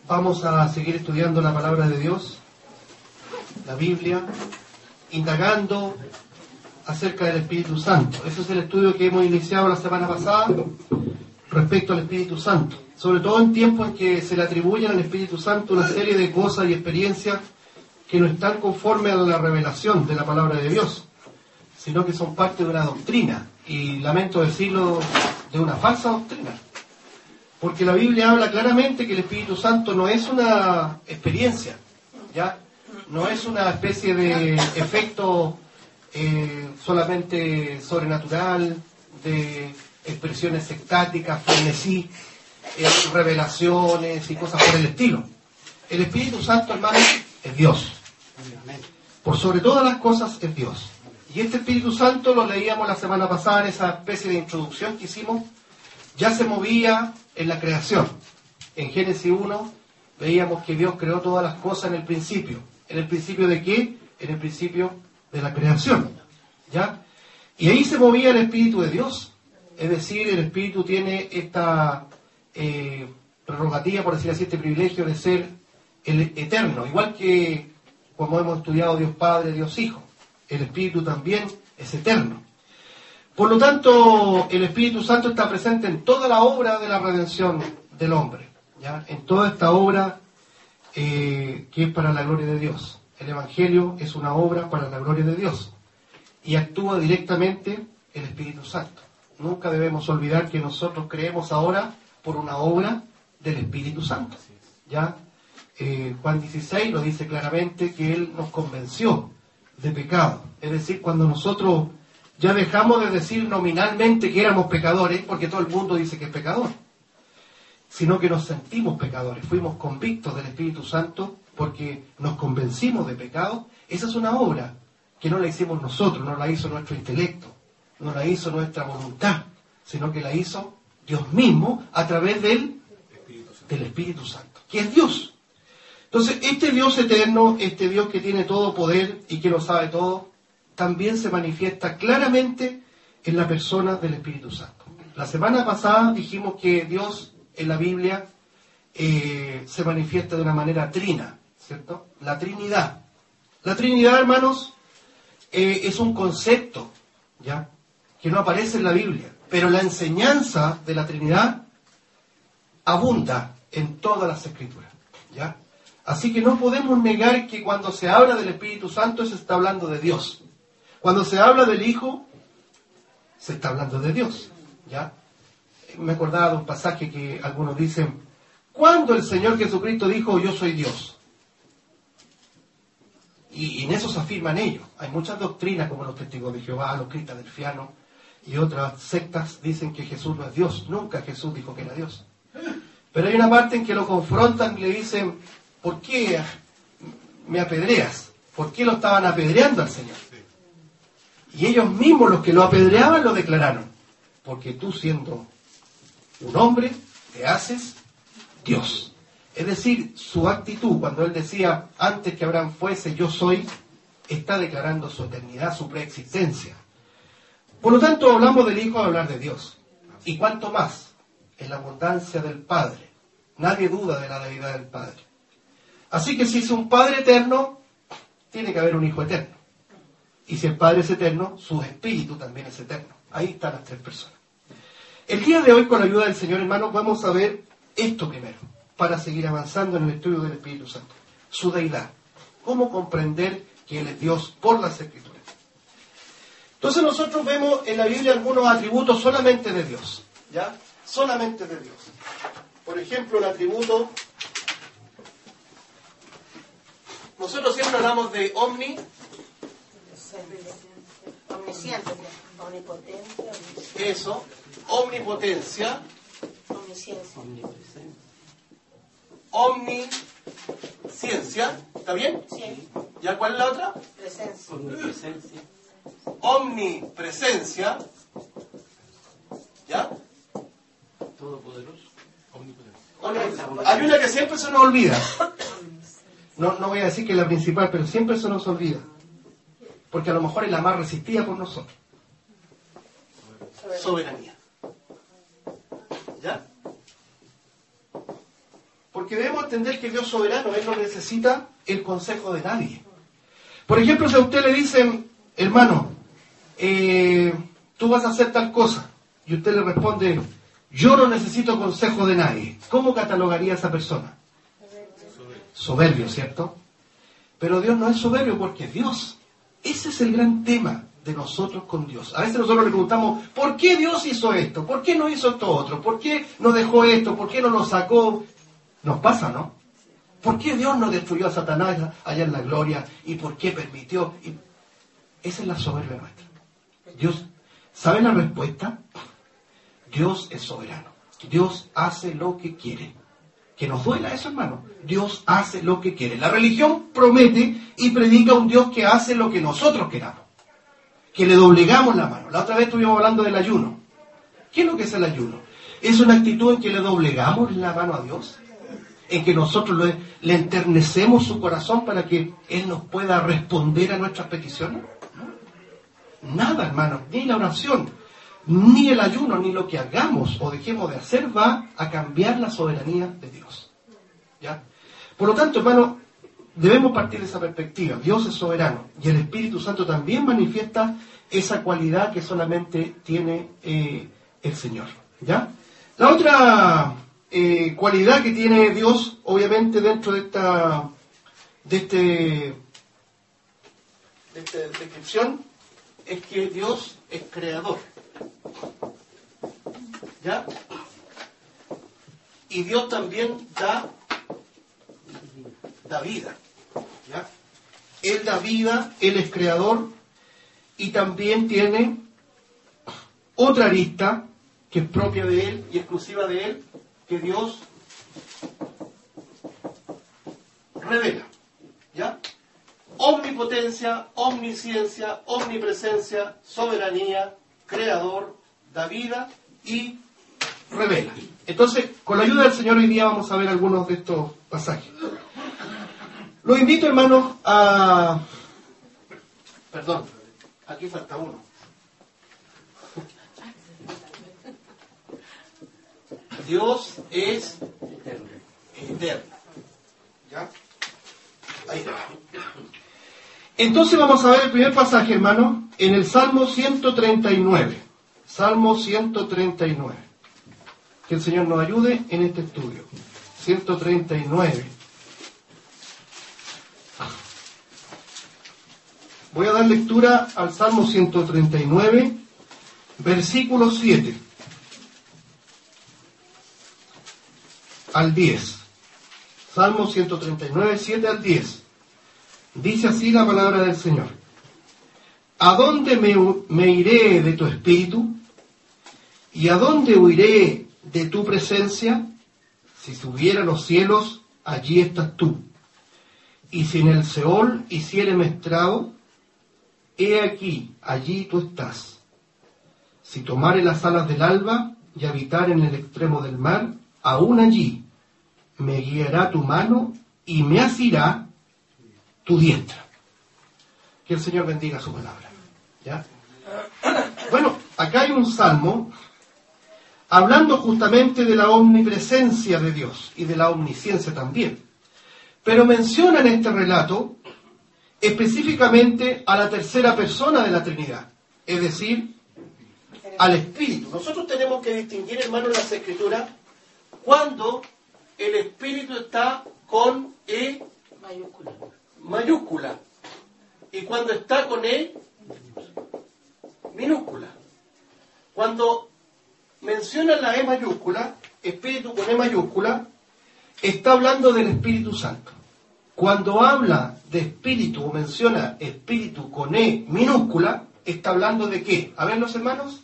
Vamos a seguir estudiando la palabra de Dios, la Biblia, indagando acerca del Espíritu Santo. Ese es el estudio que hemos iniciado la semana pasada respecto al Espíritu Santo. Sobre todo en tiempos en que se le atribuyen al Espíritu Santo una serie de cosas y experiencias que no están conformes a la revelación de la palabra de Dios, sino que son parte de una doctrina, y lamento decirlo, de una falsa doctrina. Porque la Biblia habla claramente que el Espíritu Santo no es una experiencia, ¿ya? No es una especie de efecto solamente sobrenatural, de expresiones extáticas, frenesí, revelaciones y cosas por el estilo. El Espíritu Santo, hermano, es Dios. Por sobre todas las cosas es Dios. Y este Espíritu Santo, lo leíamos la semana pasada en esa especie de introducción que hicimos, ya se movía en la creación. En Génesis 1 veíamos que Dios creó todas las cosas en el principio. ¿En el principio de qué? En el principio de la creación, ¿ya? Y ahí se movía el Espíritu de Dios. Es decir, el Espíritu tiene esta prerrogativa, por decir así, este privilegio de ser el eterno. Igual que como hemos estudiado Dios Padre, Dios Hijo. El Espíritu también es eterno. Por lo tanto, el Espíritu Santo está presente en toda la obra de la redención del hombre, ¿ya? En toda esta obra que es para la gloria de Dios. El Evangelio es una obra para la gloria de Dios y actúa directamente el Espíritu Santo. Nunca debemos olvidar que nosotros creemos ahora por una obra del Espíritu Santo, ¿ya? Juan 16 lo dice claramente, que Él nos convenció de pecado. Es decir, cuando nosotros ya dejamos de decir nominalmente que éramos pecadores, porque todo el mundo dice que es pecador, sino que nos sentimos pecadores, fuimos convictos del Espíritu Santo porque nos convencimos de pecado. Esa es una obra que no la hicimos nosotros, no la hizo nuestro intelecto, no la hizo nuestra voluntad, sino que la hizo Dios mismo a través del Espíritu Santo, que es Dios. Entonces, este Dios eterno, este Dios que tiene todo poder y que lo sabe todo, también se manifiesta claramente en la persona del Espíritu Santo. La semana pasada dijimos que Dios en la Biblia se manifiesta de una manera trina, ¿cierto? La Trinidad. La Trinidad, hermanos, es un concepto, ¿ya?, que no aparece en la Biblia, pero la enseñanza de la Trinidad abunda en todas las Escrituras, ¿ya? Así que no podemos negar que cuando se habla del Espíritu Santo se está hablando de Dios. Cuando se habla del Hijo, se está hablando de Dios, ¿ya? Me acordaba de un pasaje que algunos dicen: ¿cuándo el Señor Jesucristo dijo yo soy Dios? Y en eso se afirman ellos. Hay muchas doctrinas como los testigos de Jehová, los cristadelfianos y otras sectas dicen que Jesús no es Dios. Nunca Jesús dijo que era Dios. Pero hay una parte en que lo confrontan y le dicen: ¿por qué me apedreas? ¿Por qué lo estaban apedreando al Señor? Y ellos mismos, los que lo apedreaban, lo declararon: porque tú, siendo un hombre, te haces Dios. Es decir, su actitud, cuando él decía antes que Abraham fuese, yo soy, está declarando su eternidad, su preexistencia. Por lo tanto, hablamos del Hijo al hablar de Dios. Y cuanto más, en la abundancia del Padre. Nadie duda de la deidad del Padre. Así que si es un Padre eterno, tiene que haber un Hijo eterno. Y si el Padre es eterno, su Espíritu también es eterno. Ahí están las tres personas. El día de hoy, con la ayuda del Señor, hermanos, vamos a ver esto primero, para seguir avanzando en el estudio del Espíritu Santo. Su deidad. Cómo comprender que Él es Dios por las Escrituras. Entonces nosotros vemos en la Biblia algunos atributos solamente de Dios, ¿ya? Solamente de Dios. Por ejemplo, el atributo... Nosotros siempre hablamos de omnisciencia, omnipotencia. Eso, omnipotencia. Omnisciencia. ¿Está bien? Sí. ¿Ya cuál es la otra? Presencia. Omnipresencia. Omnipresencia. ¿Ya? Todopoderoso. Omnipotencia. Hay una que siempre se nos olvida. No voy a decir que es la principal, pero siempre se nos olvida. Porque a lo mejor es la más resistida por nosotros. Soberanía. ¿Ya? Porque debemos entender que Dios es soberano, Él no necesita el consejo de nadie. Por ejemplo, si a usted le dicen, hermano, tú vas a hacer tal cosa, y usted le responde, yo no necesito consejo de nadie, ¿cómo catalogaría a esa persona? Soberbio, ¿cierto? Pero Dios no es soberbio porque es Dios. Ese es el gran tema de nosotros con Dios. A veces nosotros le preguntamos, ¿por qué Dios hizo esto? ¿Por qué no hizo esto otro? ¿Por qué no dejó esto? ¿Por qué no lo sacó? Nos pasa, ¿no? ¿Por qué Dios no destruyó a Satanás allá en la gloria? ¿Y por qué permitió? Esa es la soberbia nuestra. Dios, ¿sabe la respuesta? Dios es soberano. Dios hace lo que quiere. Que nos duela eso, hermano. Dios hace lo que quiere. La religión promete y predica un Dios que hace lo que nosotros queramos. Que le doblegamos la mano. La otra vez estuvimos hablando del ayuno. ¿Qué es lo que es el ayuno? Es una actitud en que le doblegamos la mano a Dios. En que nosotros le enternecemos su corazón para que Él nos pueda responder a nuestras peticiones. Nada, hermano. Ni la oración, ni el ayuno, ni lo que hagamos o dejemos de hacer va a cambiar la soberanía de Dios. ¿Ya? Por lo tanto, hermano, debemos partir de esa perspectiva. Dios es soberano y el Espíritu Santo también manifiesta esa cualidad que solamente tiene el Señor. ¿Ya? La otra cualidad que tiene Dios, obviamente, dentro de esta descripción, es que Dios es creador. ¿Ya? Y Dios también da vida. ¿Ya? Él da vida, Él es creador y también tiene otra arista que es propia de Él y exclusiva de Él, que Dios revela. ¿Ya? Omnipotencia, omnisciencia, omnipresencia, soberanía, creador, da vida y revela. Entonces, con la ayuda del Señor hoy día vamos a ver algunos de estos pasajes. Los invito, hermanos, a... Perdón, aquí falta uno. Dios es eterno. ¿Ya? Ahí está. Entonces vamos a ver el primer pasaje, hermano, en el Salmo 139. Salmo 139. Que el Señor nos ayude en este estudio. 139. Voy a dar lectura al Salmo 139, versículo 7 al 10. Salmo 139, 7 al 10. Dice así la palabra del Señor. ¿A dónde me iré de tu espíritu? ¿Y a dónde huiré de tu presencia? Si subiera a los cielos, allí estás tú. Y si en el Seol hiciere estrado, he aquí, allí tú estás. Si tomare las alas del alba y habitar en el extremo del mar, aún allí me guiará tu mano y me asirá tu diestra. Que el Señor bendiga su palabra. ¿Ya? Bueno, acá hay un salmo hablando justamente de la omnipresencia de Dios y de la omnisciencia también. Pero menciona en este relato específicamente a la tercera persona de la Trinidad, es decir, al Espíritu. Nosotros tenemos que distinguir, hermano, en las Escrituras cuando el Espíritu está con E mayúscula y cuando está con E minúscula. Cuando menciona la E mayúscula, Espíritu con E mayúscula, está hablando del Espíritu Santo. Cuando habla de Espíritu o menciona Espíritu con E minúscula, está hablando de ¿qué? A ver, los hermanos.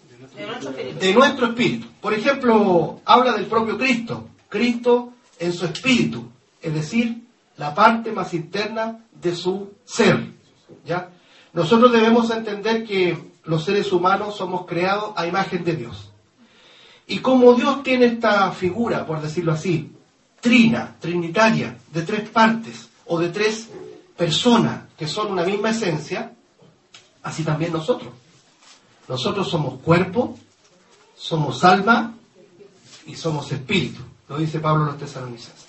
De nuestro espíritu. Por ejemplo, habla del propio Cristo. Cristo en su espíritu, es decir, la parte más interna de su ser. ¿Ya? Nosotros debemos entender que los seres humanos somos creados a imagen de Dios. Y como Dios tiene esta figura, por decirlo así, trinitaria, de tres partes o de tres personas que son una misma esencia, así también nosotros. Nosotros somos cuerpo, somos alma y somos espíritu. Lo dice Pablo a los Tesalonicenses.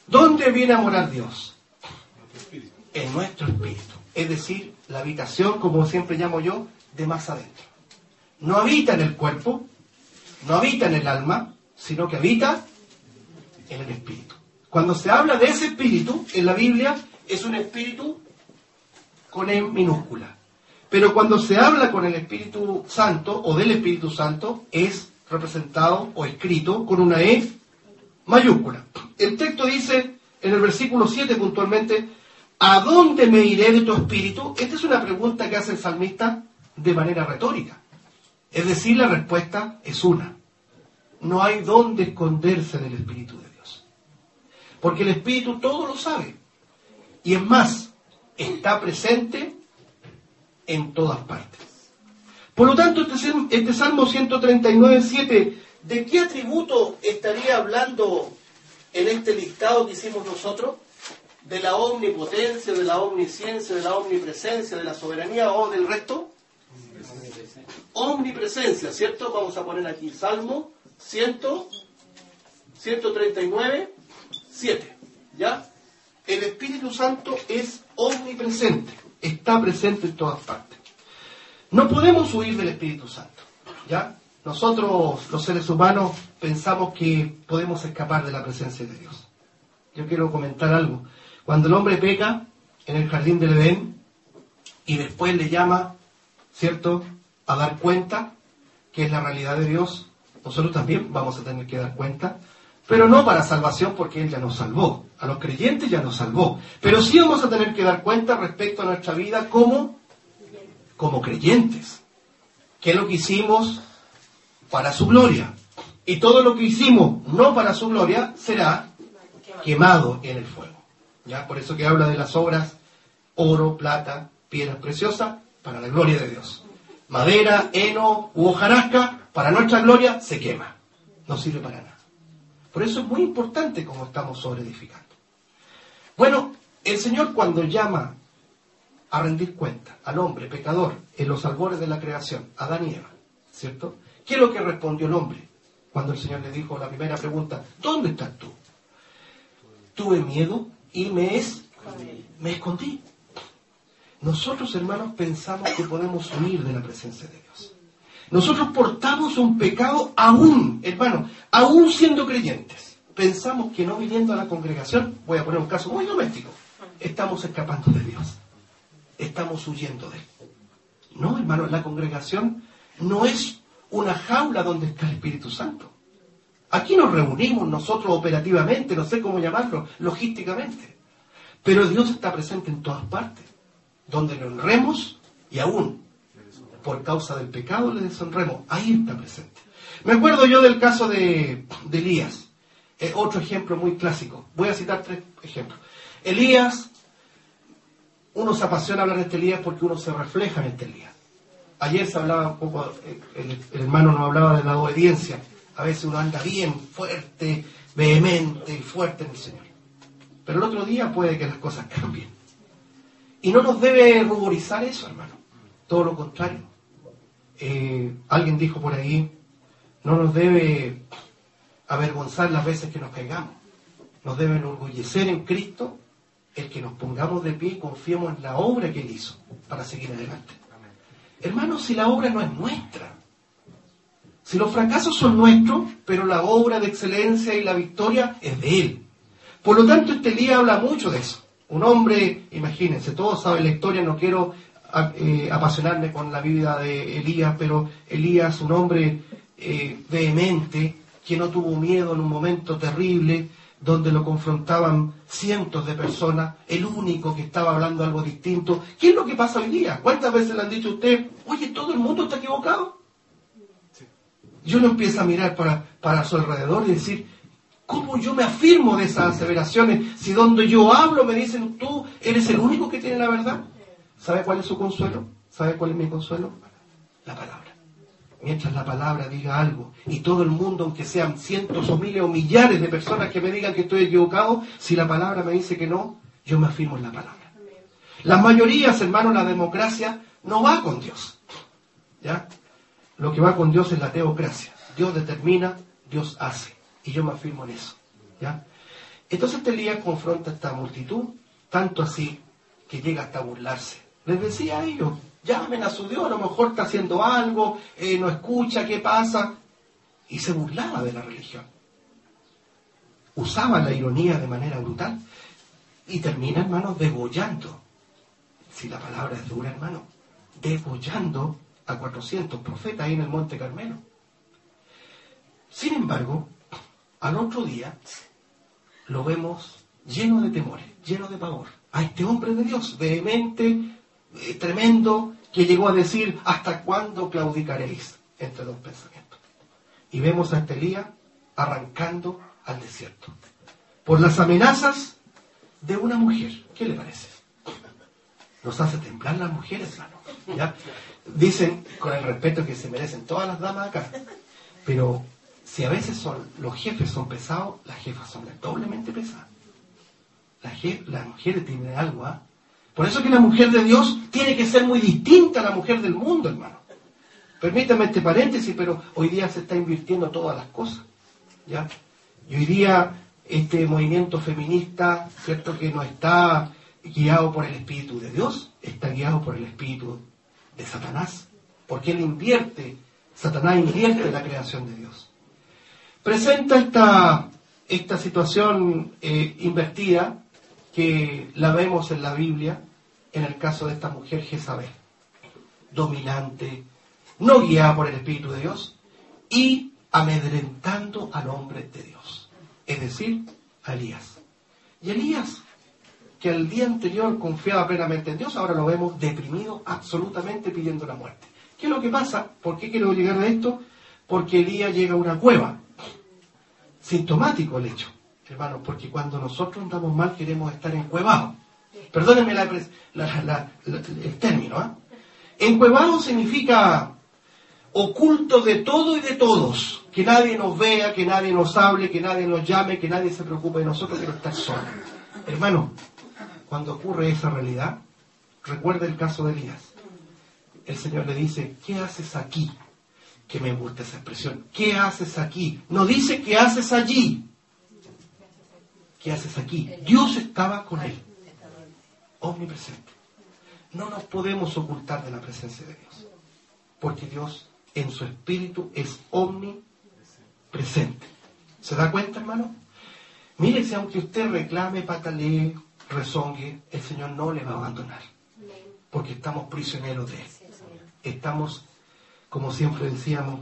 ¿Dónde viene a morar Dios? En nuestro espíritu. Es decir, la habitación, como siempre llamo yo, de más adentro. No habita en el cuerpo, no habita en el alma, sino que habita en el espíritu. Cuando se habla de ese espíritu, en la Biblia, es un espíritu con E minúscula. Pero cuando se habla con el Espíritu Santo, o del Espíritu Santo, es representado o escrito con una E mayúscula. El texto dice, en el versículo 7 puntualmente, ¿a dónde me iré de tu espíritu? Esta es una pregunta que hace el salmista de manera retórica. Es decir, la respuesta es una. No hay dónde esconderse del Espíritu de Dios. Porque el Espíritu todo lo sabe. Y es más, está presente en todas partes. Por lo tanto, este Salmo 139:7, ¿de qué atributo estaría hablando en este listado que hicimos nosotros? ¿De la omnipotencia, de la omnisciencia, de la omnipresencia, de la soberanía o del resto? Omnipresencia, ¿cierto? Vamos a poner aquí Salmo 139:7, ¿ya? El Espíritu Santo es omnipresente, está presente en todas partes. No podemos huir del Espíritu Santo, ¿ya? Nosotros, los seres humanos, pensamos que podemos escapar de la presencia de Dios. Yo quiero comentar algo. Cuando el hombre peca en el jardín del Edén y después le llama, ¿cierto?, a dar cuenta que es la realidad de Dios, nosotros también vamos a tener que dar cuenta, pero no para salvación porque Él ya nos salvó. A los creyentes ya nos salvó. Pero sí vamos a tener que dar cuenta respecto a nuestra vida como creyentes. ¿Qué es lo que hicimos para su gloria? Y todo lo que hicimos no para su gloria será quemado en el fuego. ¿Ya? Por eso que habla de las obras, oro, plata, piedras preciosas, para la gloria de Dios. Madera, heno u hojarasca, para nuestra gloria, se quema. No sirve para nada. Por eso es muy importante cómo estamos sobreedificando. Bueno, el Señor cuando llama a rendir cuenta al hombre pecador en los albores de la creación, Adán y Eva, ¿cierto? ¿Qué es lo que respondió el hombre cuando el Señor le dijo la primera pregunta? ¿Dónde estás tú? Tuve miedo y me escondí. Nosotros, hermanos, pensamos que podemos huir de la presencia de Dios. Nosotros portamos un pecado aún, hermano, aún siendo creyentes. Pensamos que no viniendo a la congregación, voy a poner un caso muy doméstico, estamos escapando de Dios. Estamos huyendo de Él. No, hermano, la congregación no es una jaula donde está el Espíritu Santo. Aquí nos reunimos nosotros operativamente, no sé cómo llamarlo, logísticamente. Pero Dios está presente en todas partes. Donde lo honremos y aún por causa del pecado le deshonremos, ahí está presente. Me acuerdo yo del caso de Elías, otro ejemplo muy clásico. Voy a citar 3 ejemplos. Elías, uno se apasiona hablar de este Elías porque uno se refleja en este Elías. Ayer se hablaba un poco, el hermano nos hablaba de la obediencia. A veces uno anda bien fuerte, vehemente y fuerte en el Señor. Pero el otro día puede que las cosas cambien. Y no nos debe ruborizar eso, hermano. Todo lo contrario. Alguien dijo por ahí, no nos debe avergonzar las veces que nos caigamos. Nos debe enorgullecer en Cristo el que nos pongamos de pie y confiemos en la obra que Él hizo para seguir adelante. Hermanos, si la obra no es nuestra, si los fracasos son nuestros, pero la obra de excelencia y la victoria es de Él. Por lo tanto, este Elías habla mucho de eso. Un hombre, imagínense, todos saben la historia, no quiero apasionarme con la vida de Elías, pero Elías, un hombre vehemente, que no tuvo miedo en un momento terrible, donde lo confrontaban cientos de personas, el único que estaba hablando algo distinto. ¿Qué es lo que pasa hoy día? ¿Cuántas veces le han dicho a usted, oye, todo el mundo está equivocado? Y uno empieza a mirar para su alrededor y decir, ¿cómo yo me afirmo de esas aseveraciones? Si donde yo hablo me dicen, tú eres el único que tiene la verdad. ¿Sabe cuál es su consuelo? ¿Sabe cuál es mi consuelo? La palabra. Mientras la palabra diga algo, y todo el mundo, aunque sean cientos o miles o millares de personas que me digan que estoy equivocado, si la palabra me dice que no, yo me afirmo en la palabra. Las mayorías, hermanos, la democracia no va con Dios. ¿Ya? Lo que va con Dios es la teocracia. Dios determina, Dios hace. Y yo me afirmo en eso. ¿Ya? Entonces Elías confronta a esta multitud, tanto así que llega hasta burlarse. Les decía a ellos, llamen a su Dios, a lo mejor está haciendo algo, no escucha, ¿qué pasa? Y se burlaba de la religión. Usaba la ironía de manera brutal. Y termina, hermanos, degollando. Si la palabra es dura, hermano. Degollando a 400 profetas ahí en el Monte Carmelo. Sin embargo, al otro día lo vemos lleno de temores, lleno de pavor. A este hombre de Dios, vehemente, tremendo, que llegó a decir, ¿hasta cuándo claudicaréis entre dos pensamientos? Y vemos a este Elías arrancando al desierto por las amenazas de una mujer. ¿Qué le parece? Nos hace temblar las mujeres, hermano. ¿Ya? Dicen, con el respeto que se merecen todas las damas acá, pero si a veces los jefes son pesados, las jefas son doblemente pesadas. Las mujeres tienen algo, ¿ah? Por eso que la mujer de Dios tiene que ser muy distinta a la mujer del mundo, hermano. Permítame este paréntesis, pero hoy día se está invirtiendo todas las cosas, ¿ya? Y hoy día este movimiento feminista, cierto, que no está guiado por el Espíritu de Dios, está guiado por el Espíritu de Satanás, porque Satanás invierte la creación de Dios. Presenta esta situación invertida, que la vemos en la Biblia, en el caso de esta mujer Jezabel, dominante, no guiada por el Espíritu de Dios, y amedrentando al hombre de Dios, es decir, a Elías. Y Elías, que el día anterior confiaba plenamente en Dios, ahora lo vemos deprimido, absolutamente pidiendo la muerte. ¿Qué es lo que pasa? ¿Por qué quiero llegar a esto? Porque Elías llega a una cueva. Sintomático el hecho, hermanos, porque cuando nosotros andamos mal queremos estar encuevados. Perdónenme el término, ¿eh? Encuevado significa oculto de todo y de todos, que nadie nos vea, que nadie nos hable, que nadie nos llame, que nadie se preocupe de nosotros, quiero estar solo. Hermano, cuando ocurre esa realidad, recuerda el caso de Elías. El Señor le dice, ¿qué haces aquí? Que me gusta esa expresión. ¿Qué haces aquí? No dice ¿qué haces allí? ¿Qué haces aquí? Dios estaba con él, omnipresente. No nos podemos ocultar de la presencia de Dios, porque Dios en su espíritu es omnipresente. ¿Se da cuenta, hermano? Mire, si aunque usted reclame, patalee, rezongue, el Señor no le va a abandonar, porque estamos prisioneros de Él. Estamos, como siempre decíamos,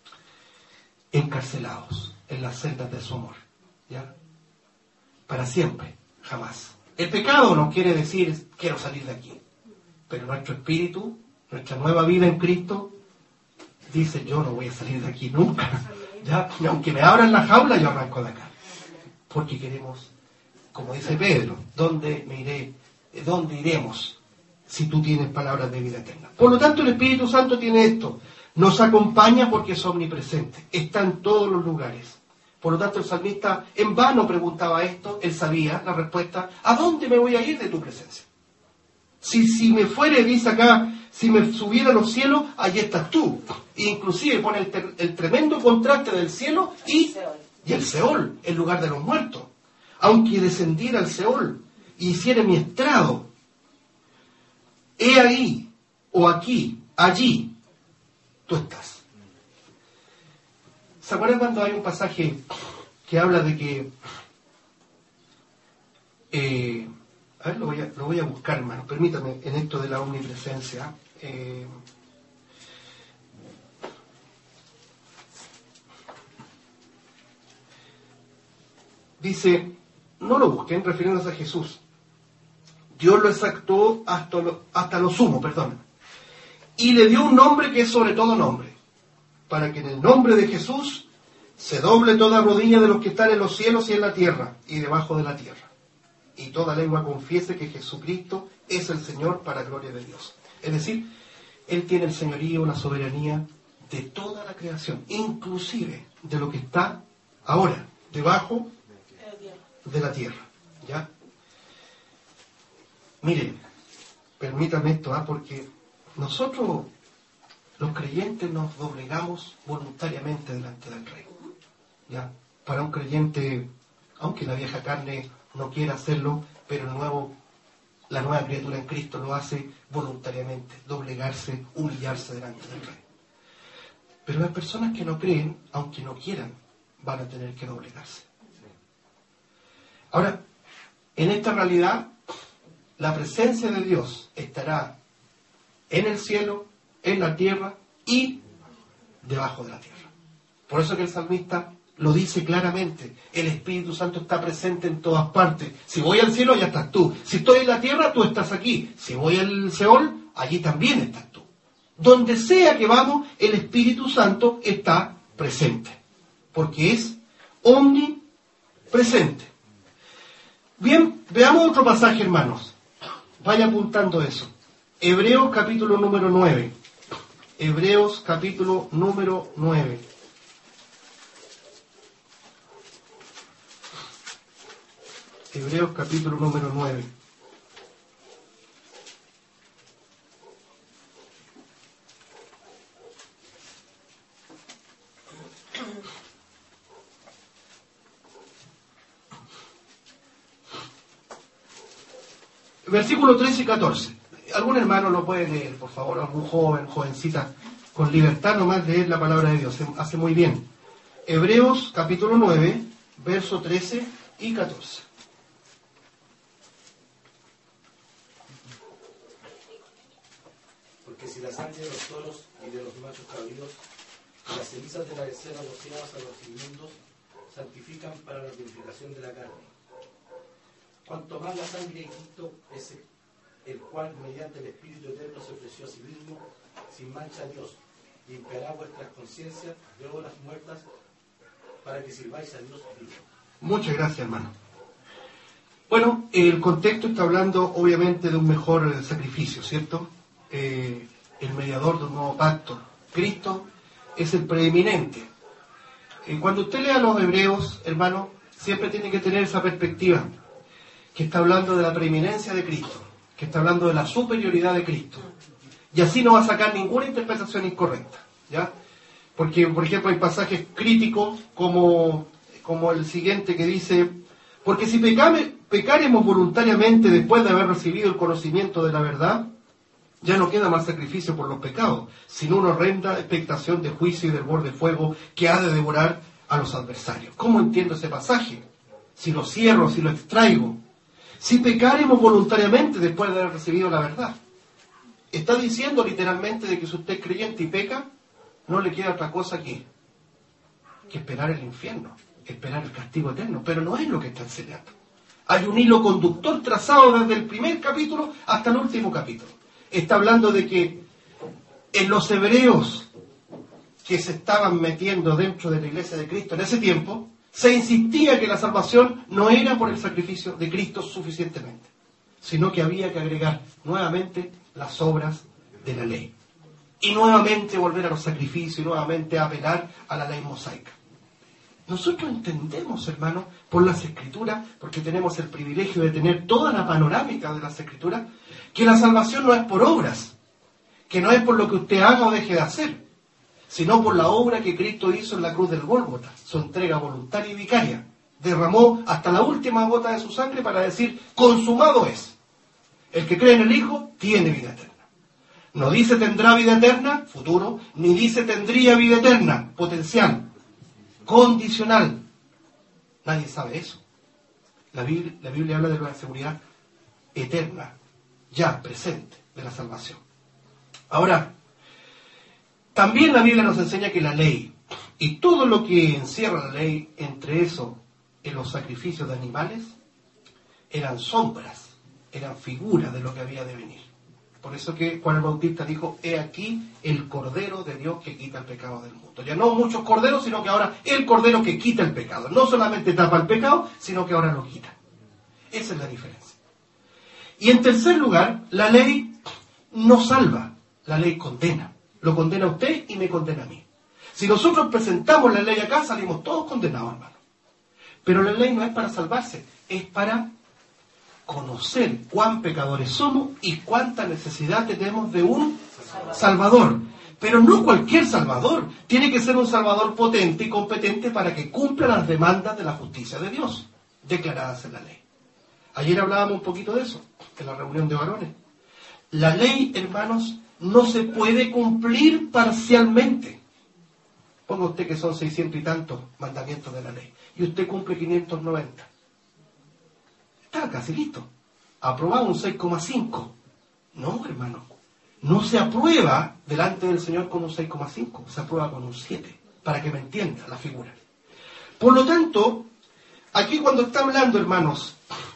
encarcelados en las celdas de su amor, ¿ya? Para siempre, jamás. El pecado no quiere decir quiero salir de aquí, pero nuestro espíritu, nuestra nueva vida en Cristo, dice yo no voy a salir de aquí nunca, ¿ya? Y aunque me abran la jaula, yo arranco de acá, porque queremos, como dice Pedro, ¿dónde me iré? ¿Dónde iremos si tú tienes palabras de vida eterna? Por lo tanto, el Espíritu Santo tiene esto, nos acompaña porque es omnipresente, está en todos los lugares. Por lo tanto, el salmista en vano preguntaba esto, él sabía la respuesta, ¿a dónde me voy a ir de tu presencia? Si me fuere, dice acá, si me subiera a los cielos, allí estás tú. E inclusive pone el tremendo contraste del cielo y el Seol, el lugar de los muertos. Aunque descendiera al Seol y hiciera mi estrado, he ahí, o aquí, allí, tú estás. ¿Se acuerdan cuando hay un pasaje que habla de que... a ver, lo voy a buscar, hermano. Permítame, en esto de la omnipresencia. Dice, no lo busquen refiriéndose a Jesús. Dios lo exaltó hasta lo sumo, perdón. Y le dio un nombre que es sobre todo nombre, para que en el nombre de Jesús se doble toda rodilla de los que están en los cielos y en la tierra y debajo de la tierra. Y toda lengua confiese que Jesucristo es el Señor para gloria de Dios. Es decir, Él tiene el señorío, la soberanía de toda la creación, inclusive de lo que está ahora debajo de la tierra. ¿Ya? Miren, permítanme esto, porque nosotros, los creyentes, nos doblegamos voluntariamente delante del Rey. ¿Ya? Para un creyente aunque la vieja carne no quiera hacerlo, pero la nueva criatura en Cristo lo hace voluntariamente, doblegarse, humillarse delante del Rey. Pero las personas que no creen, aunque no quieran, van a tener que doblegarse. Ahora, en esta realidad, la presencia de Dios estará en el cielo, en la tierra y debajo de la tierra. Por eso que el salmista lo dice claramente, el Espíritu Santo está presente en todas partes. Si voy al cielo, allá estás tú. Si estoy en la tierra, tú estás aquí. Si voy al Seol, allí también estás tú. Donde sea que vamos, el Espíritu Santo está presente, porque es omnipresente. Bien, veamos otro pasaje, hermanos. Vaya apuntando eso. Hebreos capítulo número 9. Hebreos capítulo número 9. Hebreos capítulo número 9. Versículo 13 y 14. ¿Algún hermano lo puede leer, por favor? Algún joven, jovencita, con libertad nomás leer la palabra de Dios. Hace muy bien. Hebreos capítulo 9, verso 13 y 14. Porque si la sangre de los toros y de los machos cabríos y las cenizas de la becerra rociadas a los inmundos santifican para la purificación de la carne, cuanto más la sangre de Cristo es el cual mediante el Espíritu Eterno se ofreció a sí mismo sin mancha a Dios, limpiará vuestras conciencias de obras muertas para que sirváis a Dios vivo. Muchas gracias, hermano. Bueno, el contexto está hablando obviamente de un mejor sacrificio, ¿cierto? El mediador de un nuevo pacto. Cristo es el preeminente. Cuando usted lea a los hebreos, hermano, siempre tiene que tener esa perspectiva, que está hablando de la preeminencia de Cristo, que está hablando de la superioridad de Cristo. Y así no va a sacar ninguna interpretación incorrecta, ¿ya? Porque, por ejemplo, hay pasajes críticos como el siguiente que dice: porque si pecaremos voluntariamente después de haber recibido el conocimiento de la verdad, ya no queda más sacrificio por los pecados, sino una horrenda expectación de juicio y del borde de fuego que ha de devorar a los adversarios. ¿Cómo entiendo ese pasaje? Si lo cierro, si lo extraigo. Si pecaremos voluntariamente después de haber recibido la verdad. Está diciendo literalmente de que si usted es creyente y peca, no le queda otra cosa que esperar el infierno, esperar el castigo eterno. Pero no es lo que está enseñando. Hay un hilo conductor trazado desde el primer capítulo hasta el último capítulo. Está hablando de que en los hebreos que se estaban metiendo dentro de la iglesia de Cristo en ese tiempo, se insistía que la salvación no era por el sacrificio de Cristo suficientemente, sino que había que agregar nuevamente las obras de la ley. Y nuevamente volver a los sacrificios y nuevamente apelar a la ley mosaica. Nosotros entendemos, hermanos, por las Escrituras, porque tenemos el privilegio de tener toda la panorámica de las Escrituras, que la salvación no es por obras, que no es por lo que usted haga o deje de hacer, sino por la obra que Cristo hizo en la cruz del Gólgota, su entrega voluntaria y vicaria. Derramó hasta la última gota de su sangre para decir: consumado es. El que cree en el Hijo tiene vida eterna. No dice tendrá vida eterna, futuro, ni dice tendría vida eterna, potencial, condicional. Nadie sabe eso. La Biblia habla de la seguridad eterna, ya presente, de la salvación. Ahora, también la Biblia nos enseña que la ley y todo lo que encierra la ley, entre eso en los sacrificios de animales, eran sombras, eran figuras de lo que había de venir. Por eso que Juan el Bautista dijo: he aquí el Cordero de Dios que quita el pecado del mundo. Ya no muchos corderos, sino que ahora el Cordero que quita el pecado. No solamente tapa el pecado, sino que ahora lo quita. Esa es la diferencia. Y en tercer lugar, la ley no salva, la ley condena. Lo condena a usted y me condena a mí. Si nosotros presentamos la ley acá, salimos todos condenados, hermano. Pero la ley no es para salvarse, es para conocer cuán pecadores somos y cuánta necesidad tenemos de un Salvador. Pero no cualquier Salvador. Tiene que ser un Salvador potente y competente para que cumpla las demandas de la justicia de Dios. declaradas en la ley. Ayer hablábamos un poquito de eso, en la reunión de varones. La ley, hermanos, no se puede cumplir parcialmente. Ponga usted que son 600 y tantos mandamientos de la ley, y usted cumple 590. Está casi listo. Aprobado un 6,5. No, hermano. No se aprueba delante del Señor con un 6,5, se aprueba con un 7, para que me entienda la figura. Por lo tanto, aquí cuando está hablando, hermanos,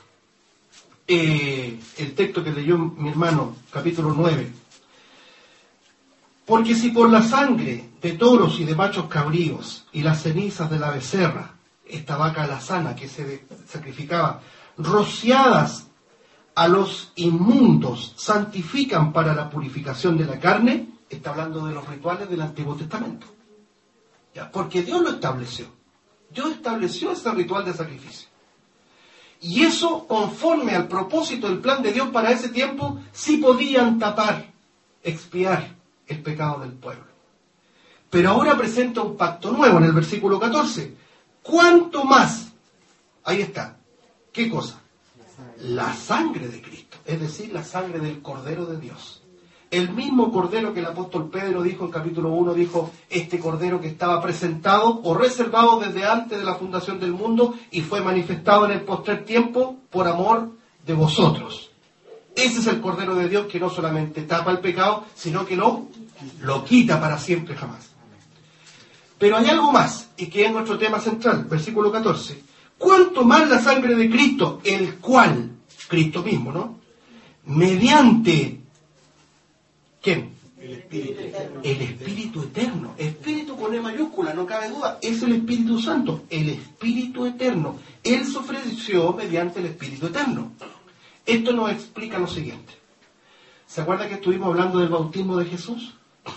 el texto que leyó mi hermano, capítulo 9, porque si por la sangre de toros y de machos cabríos y las cenizas de la becerra, esta vaca alazana que se sacrificaba, rociadas a los inmundos, santifican para la purificación de la carne, está hablando de los rituales del Antiguo Testamento. ¿Ya? Porque Dios lo estableció. Dios estableció ese ritual de sacrificio. Y eso, conforme al propósito del plan de Dios para ese tiempo, sí podían tapar, expiar el pecado del pueblo. Pero ahora presenta un pacto nuevo en el versículo 14. ¿Cuánto más? Ahí está. ¿Qué cosa? La sangre de Cristo, es decir, la sangre del Cordero de Dios. El mismo Cordero que el apóstol Pedro dijo en capítulo 1, dijo, este Cordero que estaba presentado o reservado desde antes de la fundación del mundo y fue manifestado en el postrer tiempo por amor de vosotros. Ese es el Cordero de Dios que no solamente tapa el pecado, sino que lo quita para siempre jamás. Pero hay algo más, y que es nuestro tema central, versículo 14. ¿Cuánto más la sangre de Cristo, el cual, Cristo mismo, ¿no? Mediante, ¿quién? El Espíritu Eterno. El Espíritu Eterno. Espíritu con E mayúscula, no cabe duda. Es el Espíritu Santo, el Espíritu Eterno. Él se ofreció mediante el Espíritu Eterno. Esto nos explica lo siguiente. ¿Se acuerda que estuvimos hablando del bautismo de Jesús?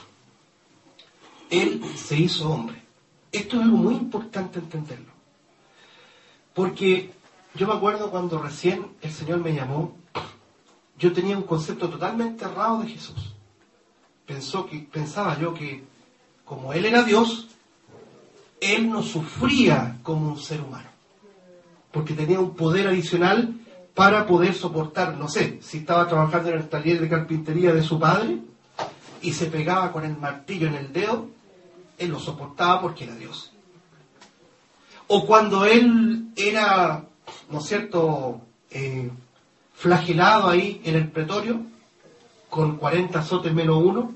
Él se hizo hombre. Esto es algo muy importante entenderlo. Porque yo me acuerdo cuando recién el Señor me llamó, yo tenía un concepto totalmente errado de Jesús. Pensaba yo que como Él era Dios, Él no sufría como un ser humano. Porque tenía un poder adicional para poder soportar, no sé, si estaba trabajando en el taller de carpintería de su padre y se pegaba con el martillo en el dedo, Él lo soportaba porque era Dios. O cuando Él era, ¿no es cierto?, flagelado ahí en el pretorio, con 40 azotes menos uno,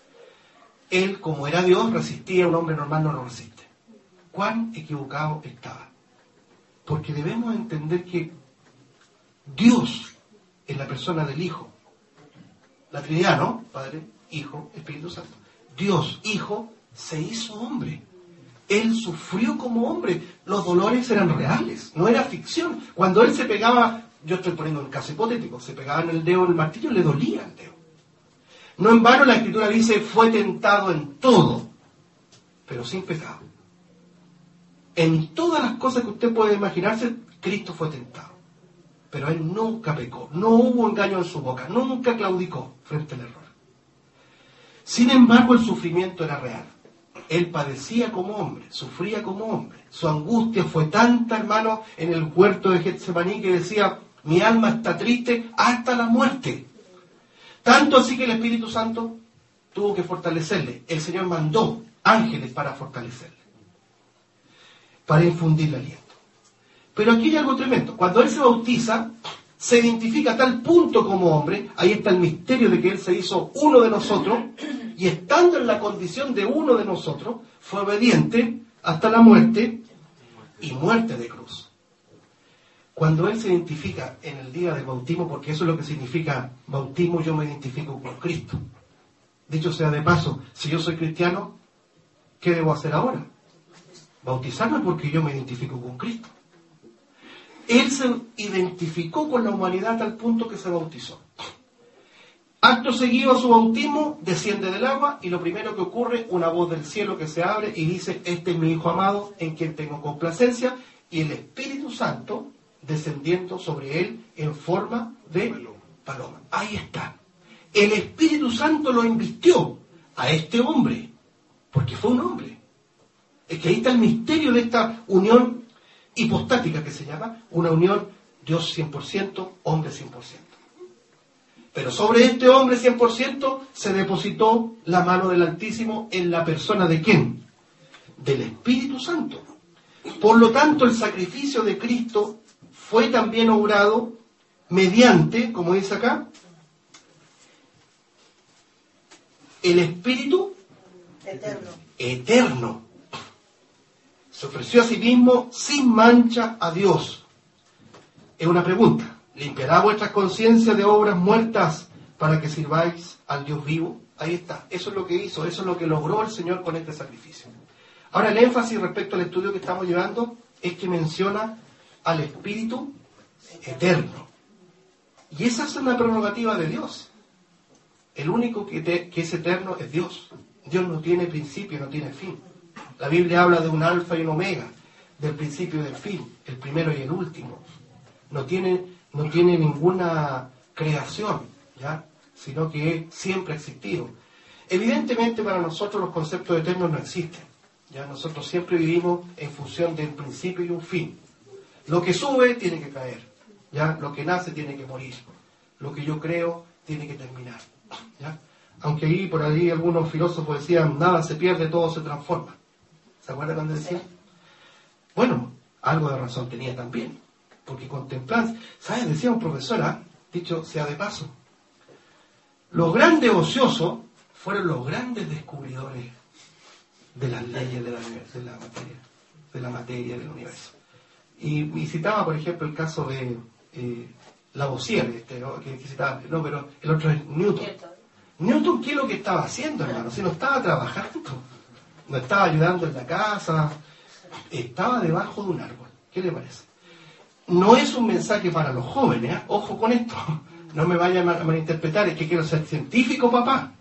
Él, como era Dios, resistía, un hombre normal no lo resiste. ¿Cuán equivocado estaba? Porque debemos entender que Dios, en la persona del Hijo, la Trinidad, ¿no? Padre, Hijo, Espíritu Santo. Dios, Hijo, se hizo hombre. Él sufrió como hombre. Los dolores eran reales, no era ficción. Cuando Él se pegaba, yo estoy poniendo un caso hipotético, se pegaba en el dedo el martillo, le dolía el dedo. No en vano la Escritura dice, fue tentado en todo, pero sin pecado. En todas las cosas que usted puede imaginarse, Cristo fue tentado. Pero Él nunca pecó, no hubo engaño en su boca, nunca claudicó frente al error. Sin embargo, el sufrimiento era real. Él padecía como hombre, sufría como hombre. Su angustia fue tanta, hermano, en el huerto de Getsemaní que decía, mi alma está triste hasta la muerte. Tanto así que el Espíritu Santo tuvo que fortalecerle. El Señor mandó ángeles para fortalecerle, para infundirle aliento. Pero aquí hay algo tremendo. Cuando Él se bautiza, se identifica a tal punto como hombre, ahí está el misterio de que Él se hizo uno de nosotros, y estando en la condición de uno de nosotros, fue obediente hasta la muerte, y muerte de cruz. Cuando Él se identifica en el día del bautismo, porque eso es lo que significa bautismo, yo me identifico con Cristo. Dicho sea de paso, si yo soy cristiano, ¿qué debo hacer ahora? Bautizarme porque yo me identifico con Cristo. Él se identificó con la humanidad a tal punto que se bautizó. Acto seguido a su bautismo, desciende del agua y lo primero que ocurre, una voz del cielo que se abre y dice, este es mi Hijo amado en quien tengo complacencia, y el Espíritu Santo descendiendo sobre él en forma de paloma. Ahí está. El Espíritu Santo lo invistió a este hombre, porque fue un hombre. Es que ahí está el misterio de esta unión hipostática que se llama, una unión Dios 100%, hombre 100%. Pero sobre este hombre 100% se depositó la mano del Altísimo en la persona ¿de quién? Del Espíritu Santo. Por lo tanto, el sacrificio de Cristo fue también obrado mediante, como dice acá, el Espíritu eterno. Se ofreció a sí mismo sin mancha a Dios. Es una pregunta. ¿Limpiará vuestras conciencias de obras muertas para que sirváis al Dios vivo? Ahí está. Eso es lo que hizo, eso es lo que logró el Señor con este sacrificio. Ahora el énfasis respecto al estudio que estamos llevando es que menciona al Espíritu eterno. Y esa es una prerrogativa de Dios. El único que es eterno es Dios. Dios no tiene principio, no tiene fin. La Biblia habla de un alfa y un omega, del principio y del fin, el primero y el último. No tiene ninguna creación, ¿ya? Sino que siempre ha existido. Evidentemente para nosotros los conceptos eternos no existen. ¿Ya? Nosotros siempre vivimos en función de un principio y un fin. Lo que sube tiene que caer, ¿ya? Lo que nace tiene que morir. Lo que yo creo tiene que terminar, ¿ya? Aunque por ahí algunos filósofos decían, nada se pierde, todo se transforma. ¿Se acuerdan cuando decían? Bueno, algo de razón tenía también. Porque contemplar, ¿sabes? Decía un profesor, dicho sea de paso, los grandes ociosos fueron los grandes descubridores de las leyes de la materia del universo. Y citaba, por ejemplo, el caso de Lavoisier, que citaba, no, pero el otro es Newton. Newton, ¿qué es lo que estaba haciendo, hermano? Si no estaba trabajando, no estaba ayudando en la casa, estaba debajo de un árbol. ¿Qué le parece? No es un mensaje para los jóvenes, ¿eh? Ojo con esto. No me vayan a malinterpretar, es que quiero ser científico, papá.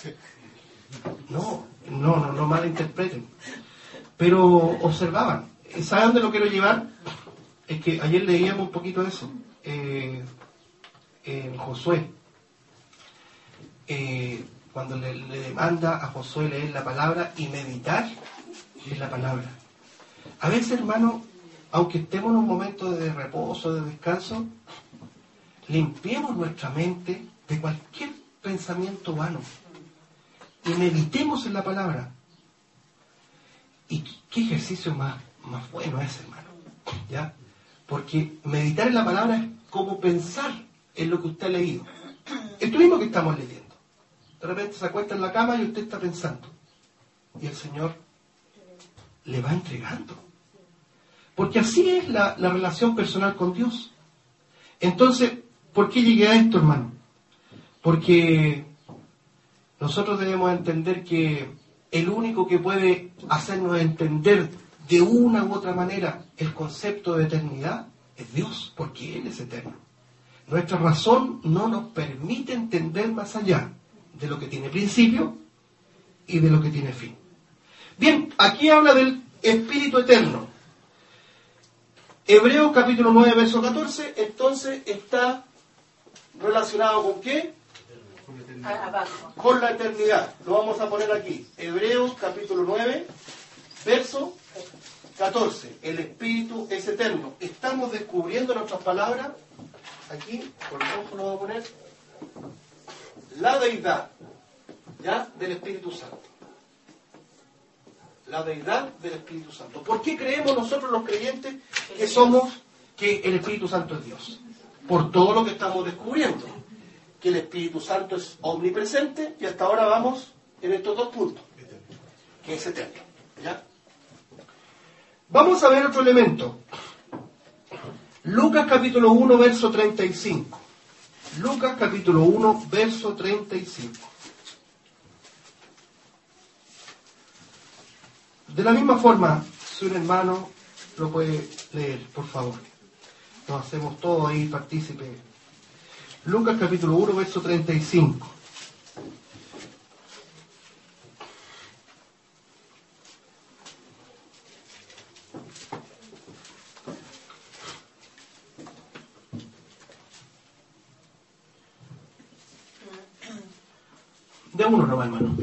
No malinterpreten. Pero observaban. ¿Saben dónde lo quiero llevar? Es que ayer leíamos un poquito de eso. En Josué. Cuando le demanda a Josué leer la palabra y meditar en la palabra. A veces, hermano, aunque estemos en un momento de reposo, de descanso, limpiemos nuestra mente de cualquier pensamiento vano y meditemos en la palabra. ¿Y qué ejercicio más bueno es, hermano? ¿Ya? Porque meditar en la palabra es como pensar en lo que usted ha leído. Esto mismo que estamos leyendo. De repente se acuesta en la cama y usted está pensando. Y el Señor le va entregando. Porque así es la relación personal con Dios. Entonces, ¿por qué llegué a esto, hermano? Porque nosotros debemos entender que el único que puede hacernos entender de una u otra manera el concepto de eternidad es Dios, porque Él es eterno. Nuestra razón no nos permite entender más allá de lo que tiene principio y de lo que tiene fin. Bien, aquí habla del Espíritu Eterno. Hebreos capítulo 9, verso 14, entonces está relacionado ¿con qué? Abajo. Con la eternidad. Lo vamos a poner aquí. Hebreos capítulo 9, verso 14. El Espíritu es eterno. Estamos descubriendo en otras palabras, aquí, por rojo lo voy a poner, la deidad, ¿ya? Del Espíritu Santo. La deidad del Espíritu Santo. ¿Por qué creemos nosotros los creyentes que el Espíritu Santo es Dios? Por todo lo que estamos descubriendo. Que el Espíritu Santo es omnipresente y hasta ahora vamos en estos dos puntos. Que es eterno. ¿Ya? Vamos a ver otro elemento. Lucas capítulo 1, verso 35. Lucas capítulo 1, verso 35. De la misma forma, si un hermano lo puede leer, por favor. Nos hacemos todos ahí partícipes. Lucas capítulo 1, verso 35. De uno nomás, hermano.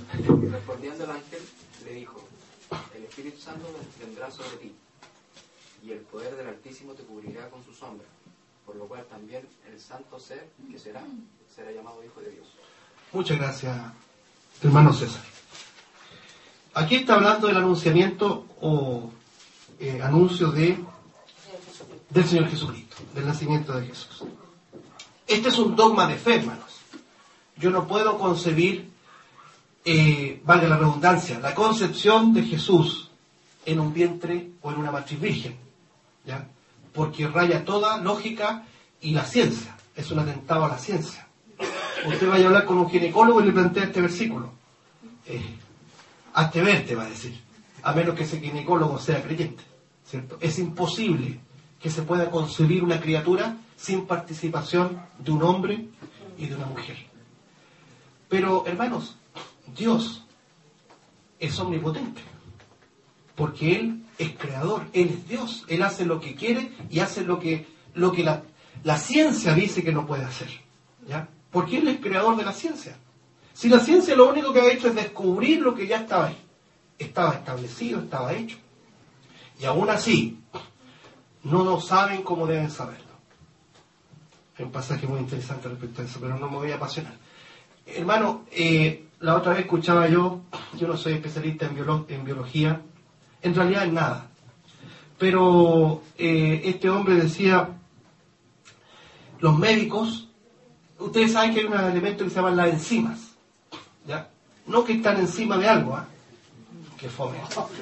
Respondiendo el ángel, le dijo: el Espíritu Santo vendrá sobre ti, y el poder del Altísimo te cubrirá con su sombra, por lo cual también el santo ser que será llamado Hijo de Dios. Muchas gracias, hermano César. Aquí está hablando del anunciamiento o anuncio del Señor Jesucristo, del nacimiento de Jesús. Este es un dogma de fe, hermanos. Yo no puedo concebir, valga la redundancia, la concepción de Jesús en un vientre o en una matriz virgen, ¿ya? Porque raya toda lógica y la ciencia. Es un atentado a la ciencia. Usted vaya a hablar con un ginecólogo y le plantea este versículo. Hazte ver, te va a decir, a menos que ese ginecólogo sea creyente, ¿cierto? Es imposible que se pueda concebir una criatura sin participación de un hombre y de una mujer. Pero, hermanos, Dios es omnipotente, porque Él es creador, Él es Dios, Él hace lo que quiere y hace lo que la ciencia dice que no puede hacer, ¿ya? Porque Él es creador de la ciencia. Si la ciencia lo único que ha hecho es descubrir lo que ya estaba ahí, estaba establecido, estaba hecho, y aún así no lo saben como deben saberlo. Hay un pasaje muy interesante respecto a eso, pero no me voy a apasionar. Hermano, la otra vez escuchaba yo no soy especialista en biología, en realidad en nada, pero este hombre decía, los médicos, ustedes saben que hay unos elementos que se llaman las enzimas, ¿ya? No que están encima de algo, ¿eh? Que fome.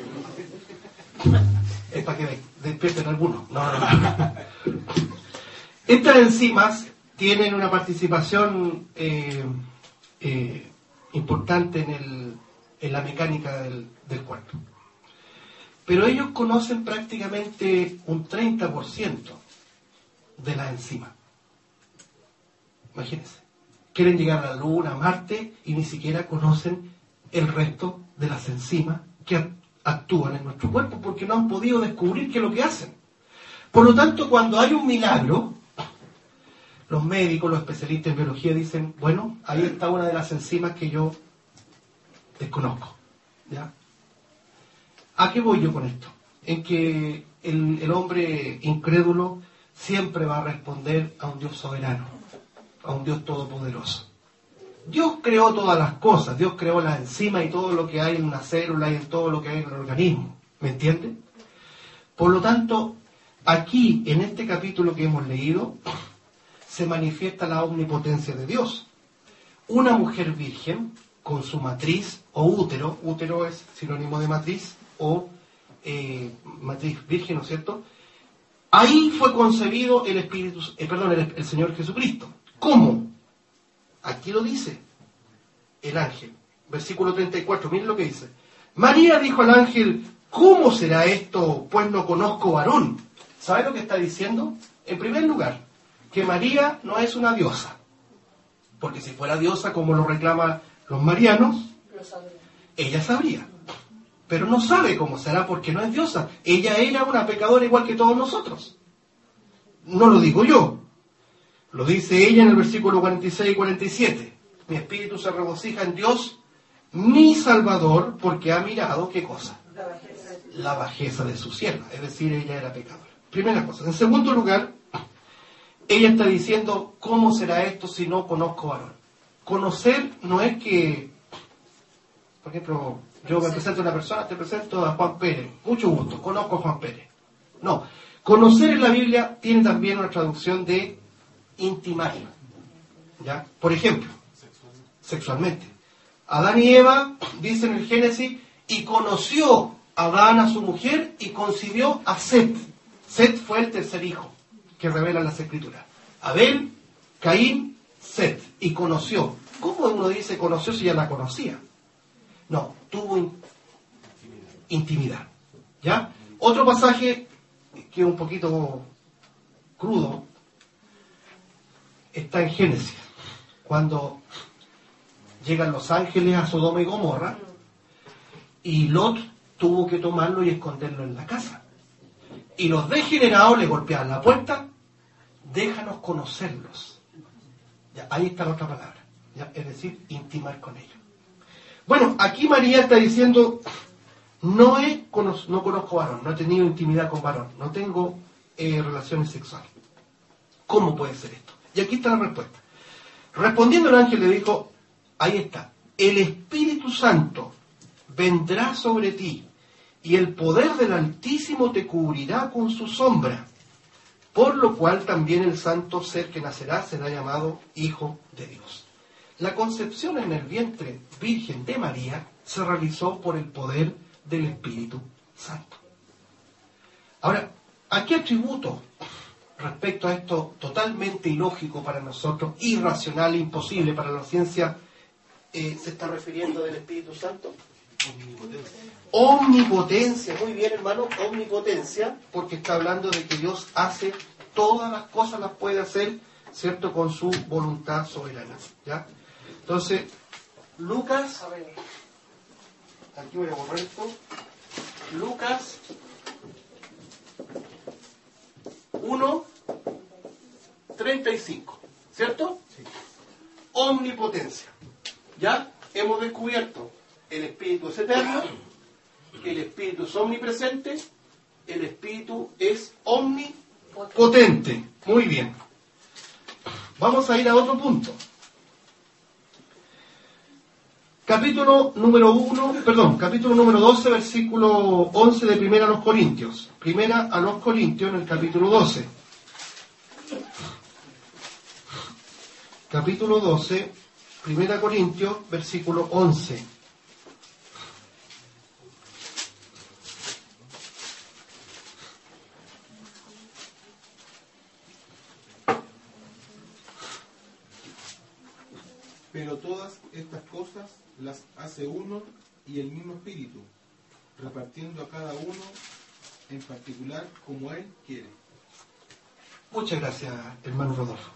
Es para que despierten algunos. No. Estas enzimas tienen una participación importante en la mecánica del cuerpo. Pero ellos conocen prácticamente un 30% de las enzimas. Imagínense. Quieren llegar a la Luna, a Marte, y ni siquiera conocen el resto de las enzimas que actúan en nuestro cuerpo, porque no han podido descubrir qué es lo que hacen. Por lo tanto, cuando hay un milagro, los médicos, los especialistas en biología dicen, bueno, ahí está una de las enzimas que yo desconozco, ¿ya? ¿A qué voy yo con esto? En que el hombre incrédulo siempre va a responder a un Dios soberano, a un Dios todopoderoso. Dios creó todas las cosas, Dios creó las enzimas y todo lo que hay en una célula y en todo lo que hay en el organismo, ¿me entiende? Por lo tanto, aquí, en este capítulo que hemos leído, se manifiesta la omnipotencia de Dios. Una mujer virgen, con su matriz o útero es sinónimo de matriz, o matriz virgen, ¿no es cierto? Ahí fue concebido el Señor Jesucristo. ¿Cómo? Aquí lo dice el ángel, versículo 34, miren lo que dice. María dijo al ángel, ¿cómo será esto? Pues no conozco varón. ¿Sabe lo que está diciendo? En primer lugar, que María no es una diosa, porque si fuera diosa, como lo reclaman los marianos, ella sabría, pero no sabe cómo será porque no es diosa. Ella era una pecadora igual que todos nosotros. No lo digo yo, lo dice ella en el versículo 46 y 47. Mi espíritu se regocija en Dios, mi Salvador, porque ha mirado, ¿qué cosa? La bajeza de su sierva, es decir, ella era pecadora. Primera cosa. En segundo lugar, ella está diciendo, ¿cómo será esto si no conozco varón? Conocer no es que, por ejemplo, yo me presento a una persona, te presento a Juan Pérez, mucho gusto, conozco a Juan Pérez. No, conocer en la Biblia tiene también una traducción de intimar, ¿ya? Por ejemplo, sexualmente. Adán y Eva, dice en el Génesis, y conoció Adán a su mujer y concibió a Set. Set fue el tercer hijo que revelan las Escrituras. Abel, Caín, Set. Y conoció. ¿Cómo uno dice conoció si ya la conocía? No, tuvo intimidad. ¿Ya? Otro pasaje que es un poquito crudo está en Génesis, cuando llegan los ángeles a Sodoma y Gomorra y Lot tuvo que tomarlo y esconderlo en la casa. Y los degenerados le golpeaban la puerta, déjanos conocerlos. Ya, ahí está la otra palabra, ya, es decir, intimar con ellos. Bueno, aquí María está diciendo, no conozco varón, no he tenido intimidad con varón, no tengo relaciones sexuales. ¿Cómo puede ser esto? Y aquí está la respuesta. Respondiendo el ángel le dijo, ahí está, el Espíritu Santo vendrá sobre ti y el poder del Altísimo te cubrirá con su sombra, por lo cual también el santo ser que nacerá será llamado Hijo de Dios. La concepción en el vientre virgen de María se realizó por el poder del Espíritu Santo. Ahora, ¿a qué atributo respecto a esto totalmente ilógico para nosotros, irracional e imposible para la ciencia, se está refiriendo del Espíritu Santo? Omnipotencia, muy bien hermano, omnipotencia, porque está hablando de que Dios hace todas las cosas, las puede hacer, ¿cierto?, con su voluntad soberana, ¿ya? Entonces, Lucas, a ver, aquí voy a borrar esto, Lucas 1:35, ¿cierto? Sí. Omnipotencia. Ya hemos descubierto, el Espíritu es eterno, el Espíritu es omnipresente, el Espíritu es omnipotente. Muy bien. Vamos a ir a otro punto. Capítulo número 12, versículo 11 de Primera a los Corintios. Primera a los Corintios en el capítulo 12. Capítulo 12, Primera Corintios, versículo 11. Pero todas estas cosas las hace uno y el mismo Espíritu, repartiendo a cada uno en particular como Él quiere. Muchas gracias, hermano Rodolfo.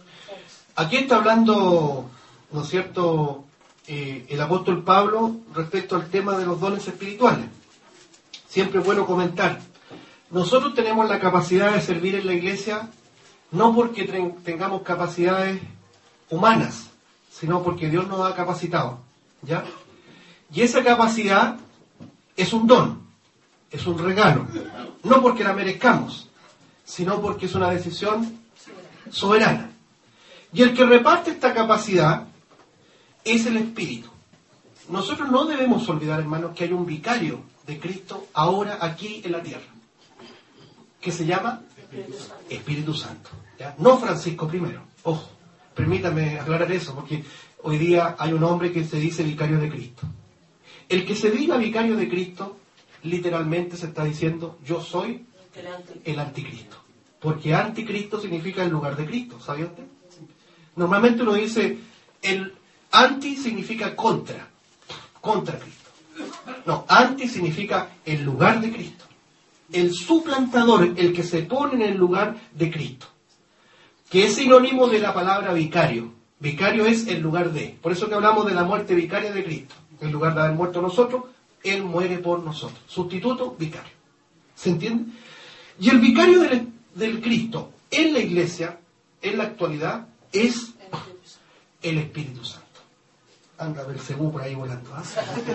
Aquí está hablando, ¿no es cierto?, el apóstol Pablo respecto al tema de los dones espirituales. Siempre es bueno comentar. Nosotros tenemos la capacidad de servir en la iglesia no porque tengamos capacidades humanas, sino porque Dios nos ha capacitado, ¿ya? Y esa capacidad es un don, es un regalo, no porque la merezcamos, sino porque es una decisión soberana. Y el que reparte esta capacidad es el Espíritu. Nosotros no debemos olvidar, hermanos, que hay un vicario de Cristo ahora aquí en la tierra, que se llama Espíritu Santo, ¿ya? No Francisco I, ojo. Permítame aclarar eso, porque hoy día hay un hombre que se dice vicario de Cristo. El que se diga vicario de Cristo, literalmente se está diciendo, yo soy el anticristo. Porque anticristo significa el lugar de Cristo, ¿sabía usted? Normalmente uno dice, el anti significa contra Cristo. No, anti significa el lugar de Cristo. El suplantador, el que se pone en el lugar de Cristo, que es sinónimo de la palabra vicario. Vicario es el lugar de. Por eso que hablamos de la muerte vicaria de Cristo. En lugar de haber muerto nosotros, Él muere por nosotros. Sustituto, vicario. ¿Se entiende? Y el vicario del Cristo en la iglesia, en la actualidad, es el Espíritu Santo. Anda Belcebú por ahí volando, ¿ah?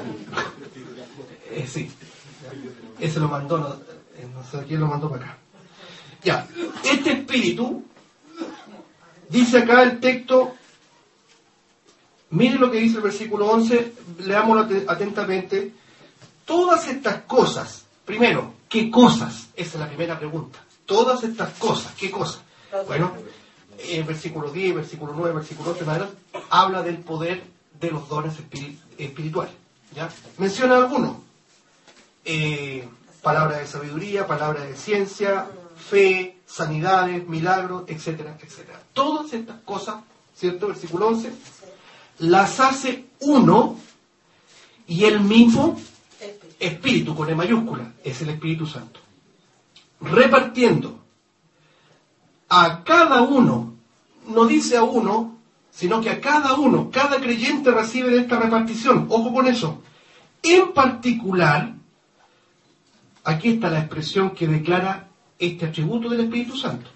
Sí. Ese lo mandó, no sé quién lo mandó para acá. Ya, este Espíritu, dice acá el texto, miren lo que dice el versículo 11, leámoslo atentamente. Todas estas cosas, primero, ¿qué cosas? Esa es la primera pregunta. Todas estas cosas, ¿qué cosas? Bueno, en versículo 10, versículo 9, versículo 8, habla del poder de los dones espirituales, ¿ya? Menciona algunos. Palabra de sabiduría, palabra de ciencia, fe, sanidades, milagros, etcétera, etcétera. Todas estas cosas, ¿cierto? Versículo 11, las hace uno y el mismo Espíritu, con E mayúscula, es el Espíritu Santo, repartiendo a cada uno, no dice a uno, sino que a cada uno, cada creyente recibe de esta repartición. Ojo con eso. En particular, aquí está la expresión que declara este atributo del Espíritu Santo.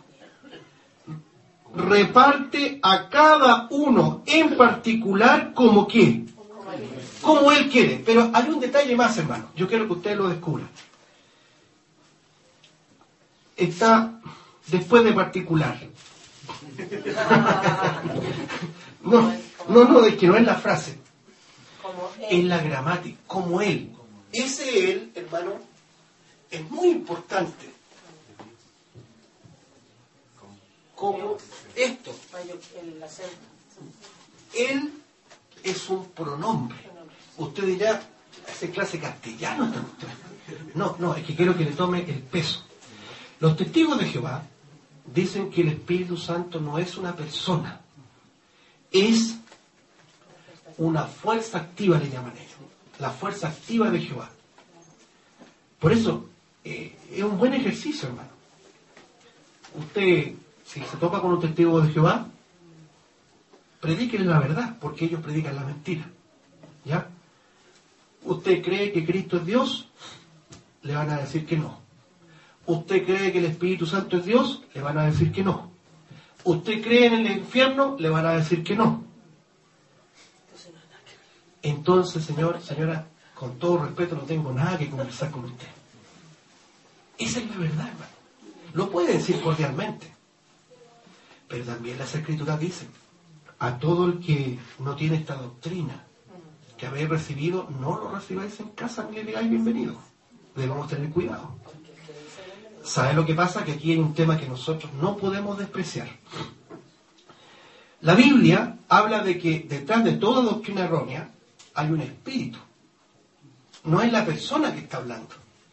Reparte a cada uno en particular como qué. como Él quiere. Pero hay un detalle más, hermano. Yo quiero que ustedes lo descubran. Está después de particular. No, es que no es la frase. Es la gramática, como Él. Ese Él, hermano, es muy importante. Como esto. Él es un pronombre. Usted dirá, hace clase castellano. No, es que quiero que le tome el peso. Los testigos de Jehová dicen que el Espíritu Santo no es una persona, es una fuerza activa, le llaman ellos, la fuerza activa de Jehová. Por eso, es un buen ejercicio, hermano. Usted, si se topa con un testigo de Jehová, predíquele la verdad, porque ellos predican la mentira. ¿Ya? ¿Usted cree que Cristo es Dios? Le van a decir que no. ¿Usted cree que el Espíritu Santo es Dios? Le van a decir que no. ¿Usted cree en el infierno? Le van a decir que no. Entonces, señora, con todo respeto, no tengo nada que conversar con usted. Esa es la verdad, hermano. Lo puede decir cordialmente. Pero también las Escrituras dicen, a todo el que no tiene esta doctrina que habéis recibido, no lo recibáis en casa ni le digáis bienvenido. Debemos tener cuidado. ¿Sabe lo que pasa? Que aquí hay un tema que nosotros no podemos despreciar. La Biblia habla de que detrás de toda doctrina errónea hay un espíritu. No es la persona que está hablando.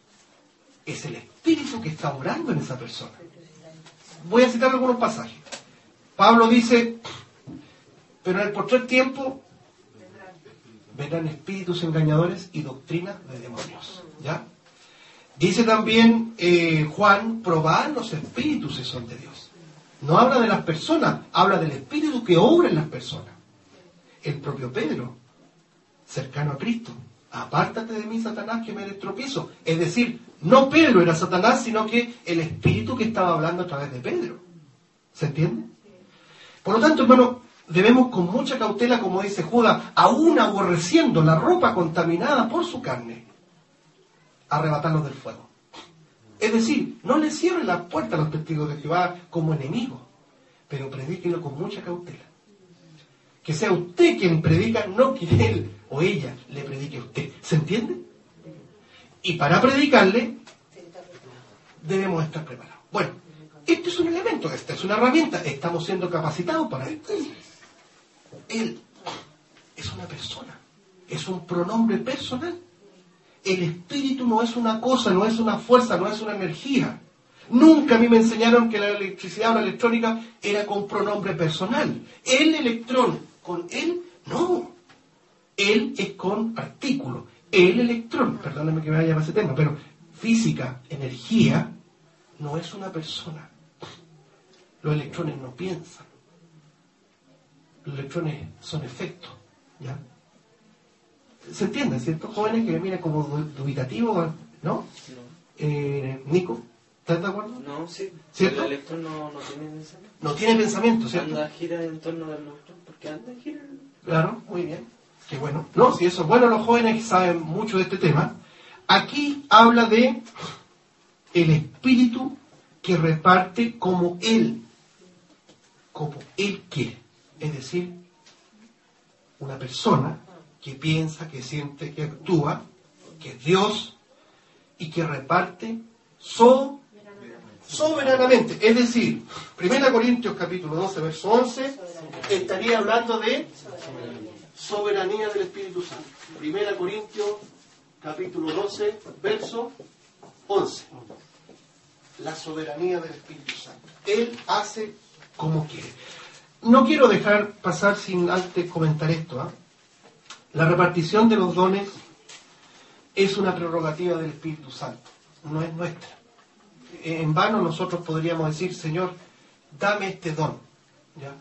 Es el espíritu que está obrando en esa persona. Voy a citar algunos pasajes. Pablo dice, pero en el postrer tiempo vendrán espíritus engañadores y doctrinas de demonios. ¿Ya? Dice también Juan, probad los espíritus si son de Dios. No habla de las personas, habla del espíritu que obra en las personas. El propio Pedro, cercano a Cristo, apártate de mí, Satanás, que me eres tropiezo. Es decir, no Pedro era Satanás, sino que el espíritu que estaba hablando a través de Pedro. ¿Se entiende? Por lo tanto, hermano, debemos con mucha cautela, como dice Judas, aún aborreciendo la ropa contaminada por su carne, arrebatarlos del fuego. Es decir, no le cierren la puerta a los testigos de Jehová como enemigos, pero predíquenlo con mucha cautela. Que sea usted quien predica, no que él o ella le predique a usted. ¿Se entiende? Y para predicarle, debemos estar preparados. Bueno, este es un elemento, esta es una herramienta, estamos siendo capacitados para esto. Él es una persona, es un pronombre personal. El espíritu no es una cosa, no es una fuerza, no es una energía. Nunca a mí me enseñaron que la electricidad o la electrónica era con pronombre personal. El electrón, con él, no. Él es con artículo. El electrón, perdóname que me vaya para ese tema, pero física, energía, no es una persona. Los electrones no piensan. Los electrones son efectos, ¿ya? ¿Se entiende, cierto? Jóvenes que me miran como dubitativos, ¿no? Nico, ¿estás de acuerdo? No, sí. ¿Cierto? El electrón no tiene pensamiento. No tiene pensamiento, ¿cierto? Anda, gira en torno del neutrón, porque anda, gira. Claro, muy bien. Qué bueno. No, si eso es bueno, los jóvenes saben mucho de este tema. Aquí habla de el espíritu que reparte como él quiere. Es decir, una persona que piensa, que siente, que actúa, que es Dios y que reparte soberanamente. Es decir, 1 Corintios capítulo 12, verso 11, estaría hablando de soberanía del Espíritu Santo. 1 Corintios capítulo 12, verso 11. La soberanía del Espíritu Santo. Él hace como quiere. No quiero dejar pasar sin antes comentar esto, ¿eh? La repartición de los dones es una prerrogativa del Espíritu Santo, no es nuestra. En vano nosotros podríamos decir, Señor, dame este don. ¿Ya?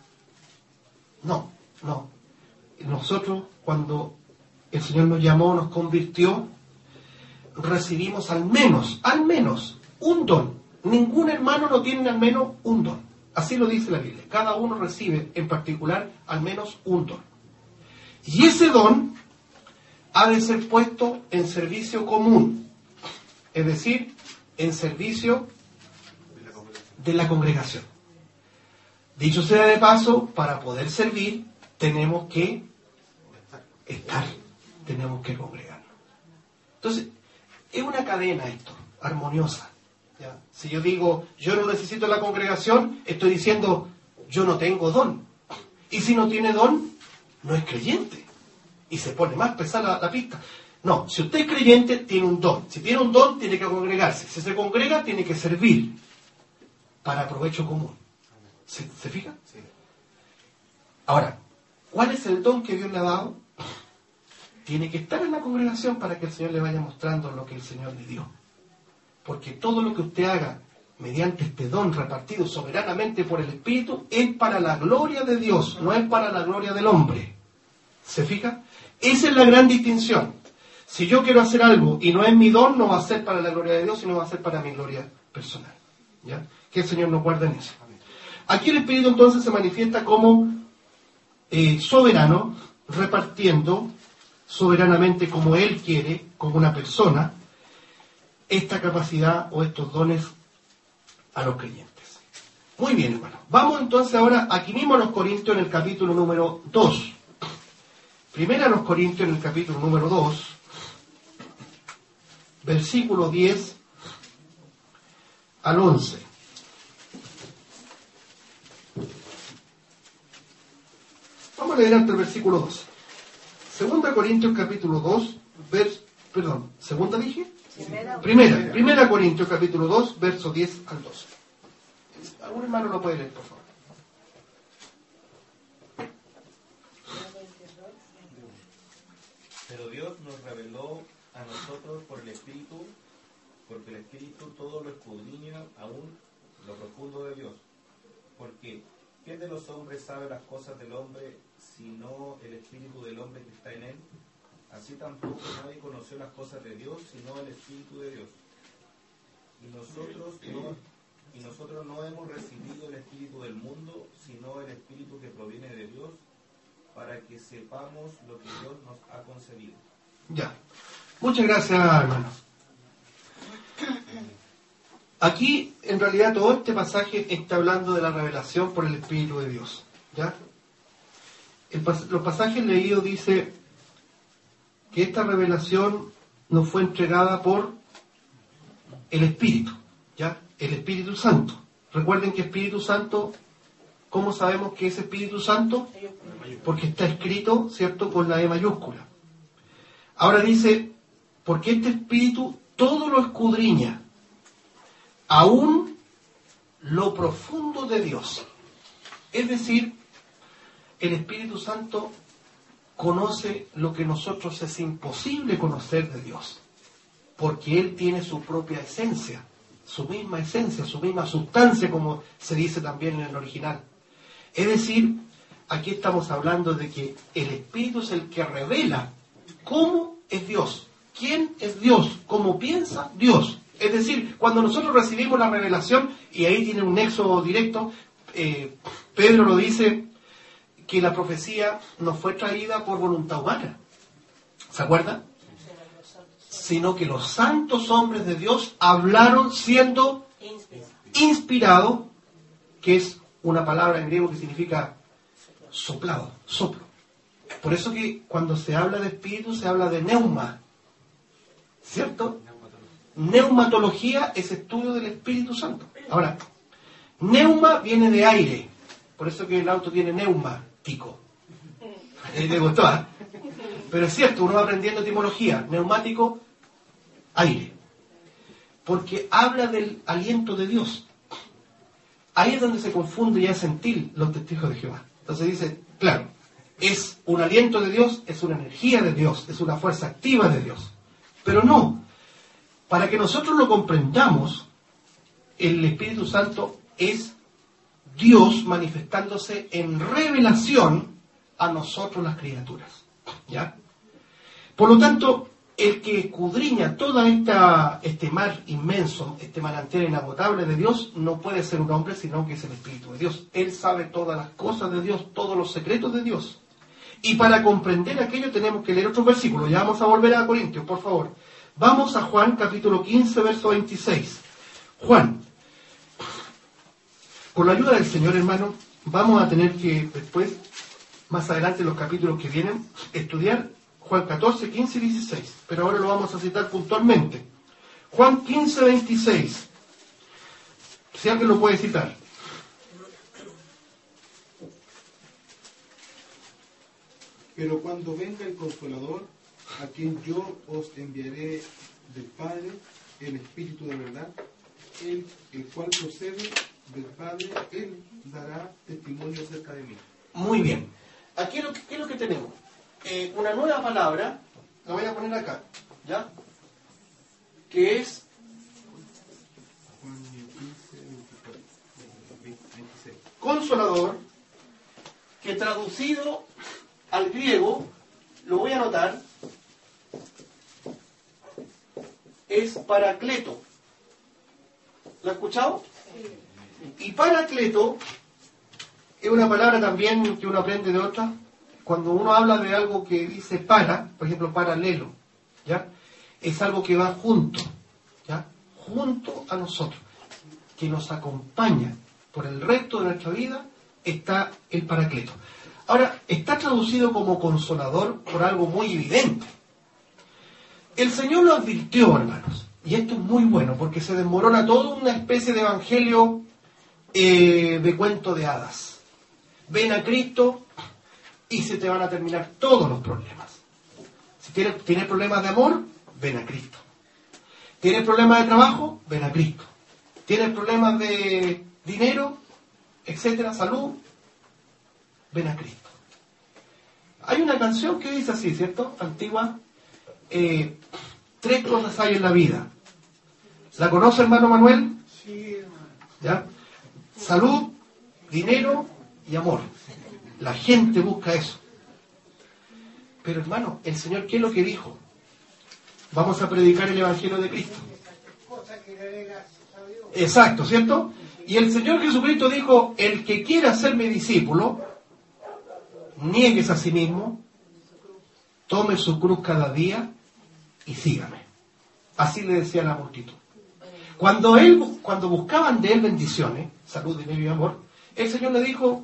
No. Nosotros, cuando el Señor nos llamó, nos convirtió, recibimos al menos un don. Ningún hermano no tiene al menos un don. Así lo dice la Biblia. Cada uno recibe en particular al menos un don. Y ese don ha de ser puesto en servicio común, es decir, en servicio de la congregación. Dicho sea de paso, para poder servir tenemos que estar, tenemos que congregarnos. Entonces, es una cadena esto, armoniosa. ¿Ya? Si yo digo, yo no necesito la congregación, estoy diciendo, yo no tengo don. Y si no tiene don, no es creyente. Y se pone más pesada la pista. No, si usted es creyente, tiene un don. Si tiene un don, tiene que congregarse. Si se congrega, tiene que servir para provecho común. ¿Se fija? Sí. Ahora, ¿cuál es el don que Dios le ha dado? Tiene que estar en la congregación para que el Señor le vaya mostrando lo que el Señor le dio. Porque todo lo que usted haga mediante este don repartido soberanamente por el Espíritu es para la gloria de Dios, no es para la gloria del hombre. ¿Se fija? Esa es la gran distinción. Si yo quiero hacer algo y no es mi don, no va a ser para la gloria de Dios, sino va a ser para mi gloria personal. ¿Ya? Que el Señor nos guarde en eso. Aquí el Espíritu entonces se manifiesta como soberano, repartiendo soberanamente como Él quiere, como una persona, esta capacidad o estos dones a los creyentes. Muy bien, hermano. Vamos entonces ahora aquí mismo a los Corintios en el capítulo número 2. Primera a los Corintios en el capítulo número 2, versículo 10 al 11. Vamos a leer hasta el versículo 12. Segunda Corintios capítulo 2, ¿segunda dije? Primera Corintios capítulo 2, verso 10 al 12. ¿Algún hermano lo puede leer, por favor? Pero Dios nos reveló a nosotros por el Espíritu, porque el Espíritu todo lo escudriña aún lo profundo de Dios. Porque ¿quién de los hombres sabe las cosas del hombre, sino el Espíritu del hombre que está en él? Así tampoco nadie conoció las cosas de Dios, sino el Espíritu de Dios. Y nosotros no hemos recibido el Espíritu del mundo, sino el Espíritu que proviene de Dios, para que sepamos lo que Dios nos ha concedido. Ya. Muchas gracias, hermano. Aquí, en realidad, todo este pasaje está hablando de la revelación por el Espíritu de Dios. ¿Ya? Los pasajes leídos dice que esta revelación nos fue entregada por el Espíritu, ¿ya? El Espíritu Santo. Recuerden que Espíritu Santo, ¿cómo sabemos que es Espíritu Santo? Porque está escrito, ¿cierto?, con la E mayúscula. Ahora dice, porque este Espíritu todo lo escudriña, aún lo profundo de Dios. Es decir, el Espíritu Santo conoce lo que nosotros es imposible conocer de Dios, porque Él tiene su propia esencia, su misma sustancia, como se dice también en el original. Es decir, aquí estamos hablando de que el Espíritu es el que revela cómo es Dios, quién es Dios, cómo piensa Dios. Es decir, cuando nosotros recibimos la revelación, y ahí tiene un nexo directo, Pedro lo dice, que la profecía no fue traída por voluntad humana. ¿Se acuerdan? Sino que los santos hombres de Dios hablaron siendo inspirados, que es una palabra en griego que significa soplado, soplo. Por eso que cuando se habla de espíritu se habla de neuma, ¿cierto? Neumatología es estudio del Espíritu Santo. Ahora, neuma viene de aire, por eso que el auto tiene neumático. ¿Le gustó? Pero es cierto, uno va aprendiendo etimología. Neumático, aire. Porque habla del aliento de Dios. Ahí es donde se confunde y hacen til los testigos de Jehová. Entonces dice, claro, es un aliento de Dios, es una energía de Dios, es una fuerza activa de Dios. Pero no, para que nosotros lo comprendamos, el Espíritu Santo es Dios manifestándose en revelación a nosotros las criaturas. ¿Ya? Por lo tanto, el que escudriña toda este mar inmenso, este manantial inagotable de Dios, no puede ser un hombre, sino que es el Espíritu de Dios. Él sabe todas las cosas de Dios, todos los secretos de Dios. Y para comprender aquello tenemos que leer otros versículos. Ya vamos a volver a Corintios, por favor. Vamos a Juan capítulo 15, verso 26. Juan, con la ayuda del Señor, hermano, vamos a tener que después, más adelante en los capítulos que vienen, estudiar Juan 14, 15 y 16. Pero ahora lo vamos a citar puntualmente. Juan 15, 26. Si alguien lo puede citar. Pero cuando venga el Consolador, a quien yo os enviaré del Padre, el Espíritu de verdad, el cual procede del Padre, Él dará testimonio acerca de mí. Muy bien. Aquí ¿qué es lo que tenemos? Una nueva palabra, la voy a poner acá, ¿ya? Que es Juan 15, 26. consolador, que traducido al griego, lo voy a anotar, es paracleto. ¿Lo ha escuchado? Y paracleto es una palabra también que uno aprende de otra. Cuando uno habla de algo que dice para, por ejemplo, paralelo, ¿ya? Es algo que va junto, ¿ya? Junto a nosotros, que nos acompaña por el resto de nuestra vida, está el paracleto. Ahora, está traducido como consolador por algo muy evidente. El Señor lo advirtió, hermanos, y esto es muy bueno, porque se desmorona toda una especie de evangelio de cuento de hadas. Ven a Cristo y se te van a terminar todos los problemas. Si tienes problemas de amor, ven a Cristo. ¿Tienes problemas de trabajo? Ven a Cristo. ¿Tienes problemas de dinero, etcétera, salud? Ven a Cristo. Hay una canción que dice así, ¿cierto? Antigua. 3 cosas hay en la vida. ¿La conoce, hermano Manuel? Sí, hermano. ¿Ya? Salud, dinero y amor. La gente busca eso. Pero hermano, el Señor, ¿qué es lo que dijo? Vamos a predicar el Evangelio de Cristo. Exacto, ¿cierto? Y el Señor Jesucristo dijo, el que quiera ser mi discípulo, niéguese a sí mismo, tome su cruz cada día y sígame. Así le decía a la multitud. Cuando buscaban de él bendiciones, salud, dinero y amor, el Señor le dijo,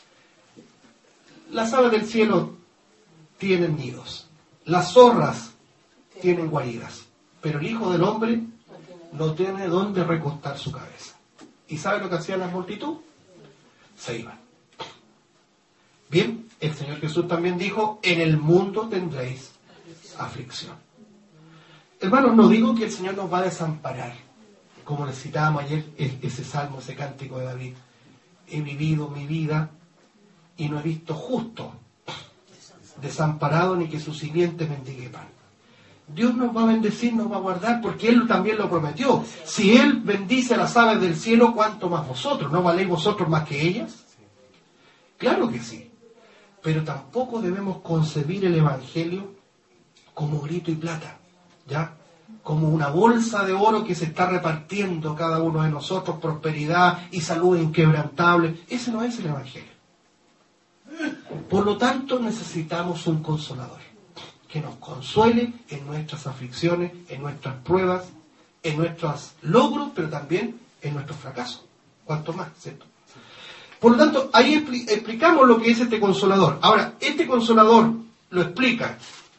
las aves del cielo tienen nidos, las zorras tienen guaridas, pero el Hijo del Hombre no tiene dónde recostar su cabeza. ¿Y sabe lo que hacían las multitud? Se iban. Bien, el Señor Jesús también dijo, en el mundo tendréis aflicción. Hermanos, no digo que el Señor nos va a desamparar, como le citábamos ayer ese salmo, ese cántico de David. He vivido mi vida y no he visto justo desamparado ni que su simiente mendigue pan. Dios nos va a bendecir, nos va a guardar, porque Él también lo prometió. Si Él bendice a las aves del cielo, ¿cuánto más vosotros? ¿No valéis vosotros más que ellas? Claro que sí. Pero tampoco debemos concebir el Evangelio como grito y plata, ¿ya? Como una bolsa de oro que se está repartiendo cada uno de nosotros, prosperidad y salud inquebrantable. Ese no es el Evangelio. Por lo tanto, necesitamos un consolador que nos consuele en nuestras aflicciones, en nuestras pruebas, en nuestros logros, pero también en nuestros fracasos. Cuanto más, ¿cierto? Por lo tanto, ahí explicamos lo que es este consolador. Ahora, este consolador lo explica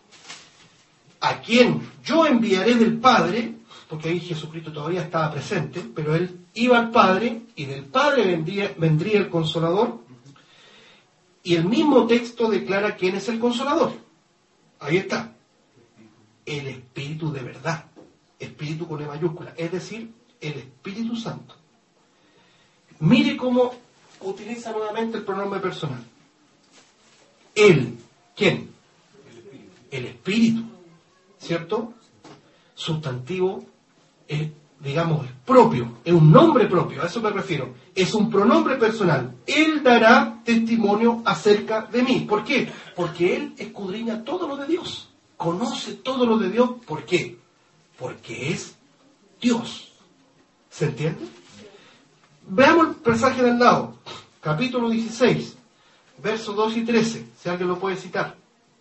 a quien yo enviaré del Padre, porque ahí Jesucristo todavía estaba presente, pero Él iba al Padre, y del Padre vendría el consolador, y el mismo texto declara quién es el consolador. Ahí está. El Espíritu de verdad. Espíritu con E mayúscula. Es decir, el Espíritu Santo. Mire cómo utiliza nuevamente el pronombre personal. Él. ¿Quién? El Espíritu. ¿Cierto? Sustantivo es, digamos, propio. Es un nombre propio. A eso me refiero. Es un pronombre personal. Él dará testimonio acerca de mí. ¿Por qué? Porque Él escudriña todo lo de Dios. Conoce todo lo de Dios. ¿Por qué? Porque es Dios. ¿Se entiende? Veamos el pasaje del lado. Capítulo 16, versos 2 y 13, si alguien lo puede citar.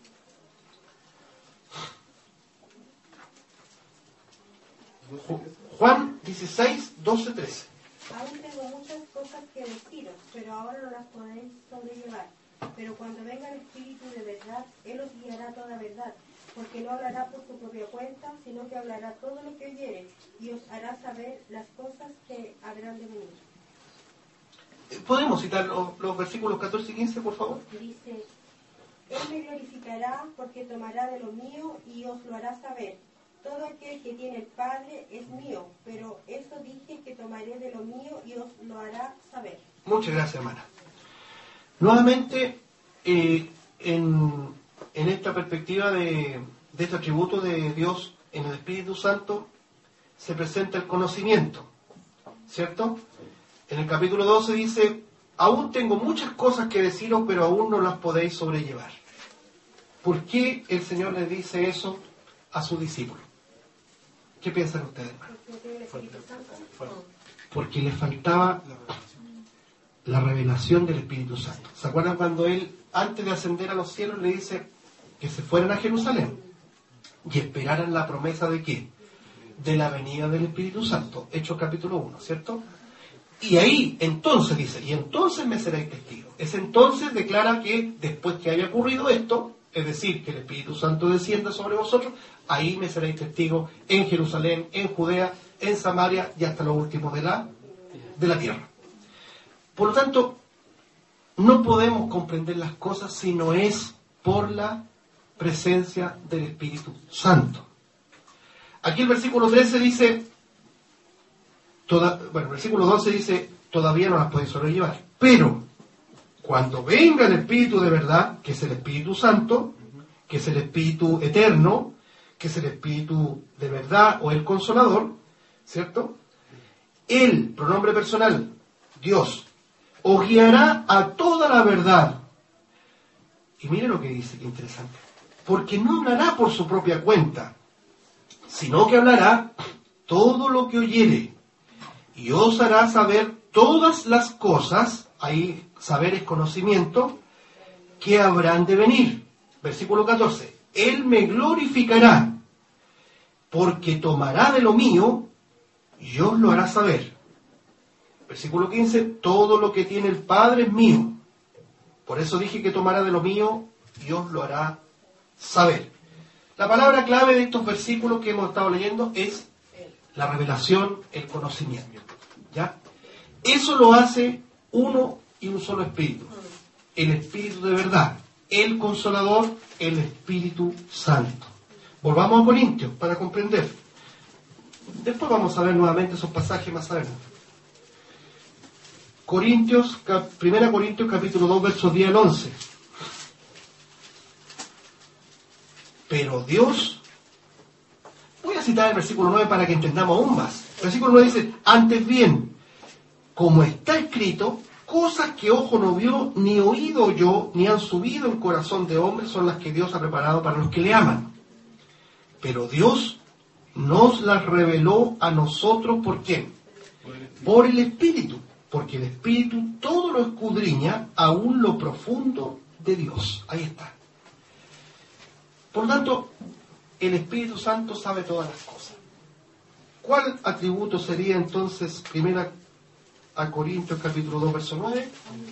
Juan 16, 12, 13. Aún tengo muchas cosas que deciros, pero ahora no las podéis sobrellevar. Pero cuando venga el Espíritu de verdad, Él os guiará a toda verdad, porque no hablará por su propia cuenta, sino que hablará todo lo que oyere, y os hará saber las cosas que habrán de venir. ¿Podemos citar los versículos 14 y 15, por favor? Dice, Él me glorificará, porque tomará de lo mío y os lo hará saber. Todo aquel que tiene el Padre es mío, pero eso dije que tomaré de lo mío y os lo hará saber. Muchas gracias, hermana. Nuevamente, en esta perspectiva de este atributo de Dios en el Espíritu Santo, se presenta el conocimiento, ¿cierto? En el capítulo 12 dice, aún tengo muchas cosas que deciros, pero aún no las podéis sobrellevar. ¿Por qué el Señor le dice eso a sus discípulos? ¿Qué piensan ustedes, hermano? Porque le faltaba la revelación del Espíritu Santo. ¿Se acuerdan cuando Él, antes de ascender a los cielos, le dice que se fueran a Jerusalén y esperaran la promesa de qué? De la venida del Espíritu Santo. Hechos capítulo 1, ¿cierto? Y ahí, entonces dice, y entonces me seréis testigos. Es entonces declara que después que haya ocurrido esto, es decir, que el Espíritu Santo descienda sobre vosotros, ahí me seréis testigos en Jerusalén, en Judea, en Samaria y hasta los últimos de la tierra. Por lo tanto, no podemos comprender las cosas si no es por la presencia del Espíritu Santo. Aquí el versículo 13 dice, el versículo 12 dice, todavía no las podéis sobrellevar, pero cuando venga el Espíritu de verdad, que es el Espíritu Santo, que es el Espíritu eterno, que es el Espíritu de verdad o el Consolador, ¿cierto? Él, pronombre personal, Dios, os guiará a toda la verdad. Y mire lo que dice, qué interesante. Porque no hablará por su propia cuenta, sino que hablará todo lo que oyere, y os hará saber todas las cosas, ahí saber es conocimiento, que habrán de venir. Versículo 14. Él me glorificará, porque tomará de lo mío y os lo hará saber. Versículo 15. Todo lo que tiene el Padre es mío. Por eso dije que tomará de lo mío y os lo hará saber. La palabra clave de estos versículos que hemos estado leyendo es la revelación, el conocimiento. ¿Ya? Eso lo hace uno y un solo Espíritu. El Espíritu de verdad, el Consolador, el Espíritu Santo. Volvamos a Corintios para comprender. Después vamos a ver nuevamente esos pasajes más adelante. 1 Corintios capítulo 2, versos 10 al 11. Pero Dios, voy a citar el versículo 9 para que entendamos aún más. El versículo 9 dice, antes bien, como está escrito, cosas que ojo no vio, ni oído oyó, ni han subido en corazón de hombre, son las que Dios ha preparado para los que le aman. Pero Dios nos las reveló a nosotros, ¿por quién? Por el Espíritu. Porque el Espíritu todo lo escudriña, aún lo profundo de Dios. Ahí está. Por lo tanto, el Espíritu Santo sabe todas las cosas. ¿Cuál atributo sería entonces 1 Corintios capítulo 2, verso 9?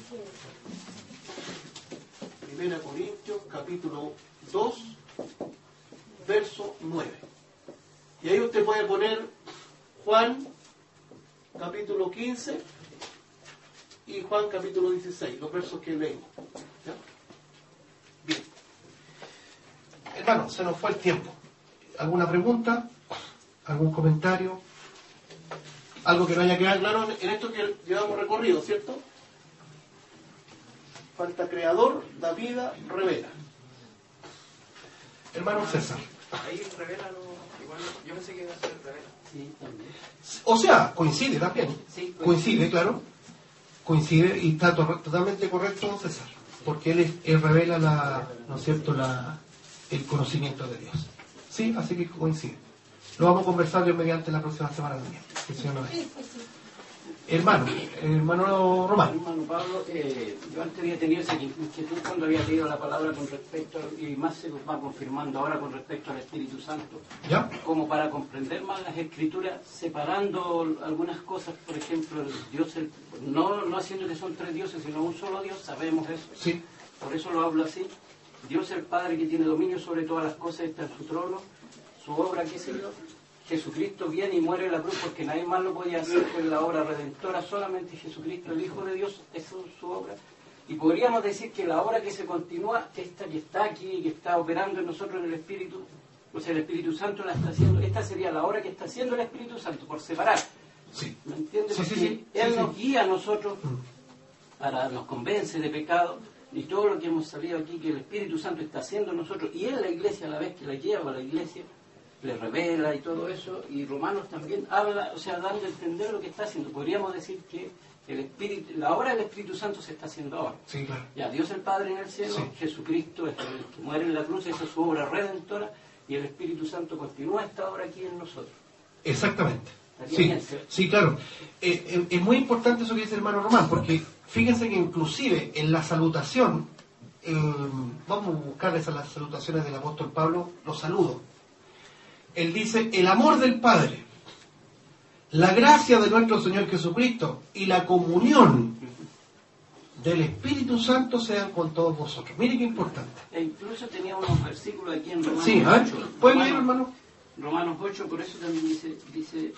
1 Corintios capítulo 2, verso 9. Y ahí usted puede poner Juan capítulo 15 y Juan capítulo 16, los versos que leímos. ¿Ya? Bien. Hermano, se nos fue el tiempo. ¿Alguna pregunta? ¿Algún comentario? Algo que no haya quedado claro en esto que llevamos recorrido, ¿cierto? Falta creador, da vida, revela. Hermano César. Ahí revela igual, yo pensé que iba a ser revela. Sí, también. O sea, coincide también. Sí, coincide, claro. Coincide y está totalmente correcto, César. Porque él revela ¿no es cierto?, el conocimiento de Dios. Sí, así que coincide. Lo vamos a conversar yo mediante la próxima semana también. Que el Señor nos dé. hermano Román. Hermano Pablo, yo antes había tenido esa inquietud cuando había leído la palabra con respecto, y más se va confirmando ahora con respecto al Espíritu Santo, ¿Ya? como para comprender más las Escrituras, separando algunas cosas, por ejemplo, el Dios, no haciendo que son tres dioses, sino un solo Dios, sabemos eso. Sí. Por eso lo hablo así. Dios el Padre que tiene dominio sobre todas las cosas, está en su trono, su obra, qué sé yo. Jesucristo viene y muere en la cruz porque nadie más lo podía hacer, pues la obra redentora solamente Jesucristo, el Hijo de Dios, es su obra. Y podríamos decir que la obra que se continúa, esta que está aquí, que está operando en nosotros en el Espíritu, o sea, el Espíritu Santo la está haciendo, esta sería la obra que está haciendo el Espíritu Santo, por separar. Sí. ¿Me entiendes? Sí, Porque Él nos guía a nosotros, nos convence de pecado, y todo lo que hemos salido aquí, que el Espíritu Santo está haciendo en nosotros, y en la iglesia a la vez que la lleva a la iglesia, le revela y todo eso, y Romanos también habla, o sea, dando a entender lo que está haciendo. Podríamos decir que el Espíritu, la obra del Espíritu Santo se está haciendo ahora. Sí, claro. Ya, Dios el Padre en el cielo, Sí. Jesucristo es el que muere en la cruz, esa es su obra redentora, y el Espíritu Santo continúa esta obra aquí en nosotros. Exactamente. Estaría Sí, bien, ¿cierto? sí, claro. Es muy importante eso que dice el hermano Román, porque fíjense que inclusive en la salutación, vamos a buscar esas las salutaciones del apóstol Pablo, los saludos. Él dice, el amor del Padre, la gracia de nuestro Señor Jesucristo y la comunión del Espíritu Santo sean con todos vosotros. Mire qué importante. E incluso tenía unos versículos aquí en Romanos Sí, a ver, 8. ¿pueden leer, hermano? Romanos 8, por eso también dice,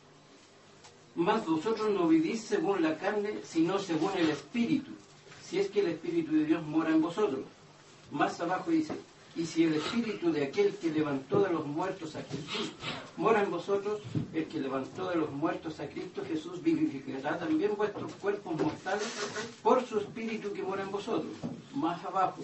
mas vosotros no vivís según la carne, sino según el Espíritu, si es que el Espíritu de Dios mora en vosotros. Más abajo dice, y si el Espíritu de aquel que levantó de los muertos a Jesús mora en vosotros, el que levantó de los muertos a Cristo Jesús vivificará también vuestros cuerpos mortales por su Espíritu que mora en vosotros. Más abajo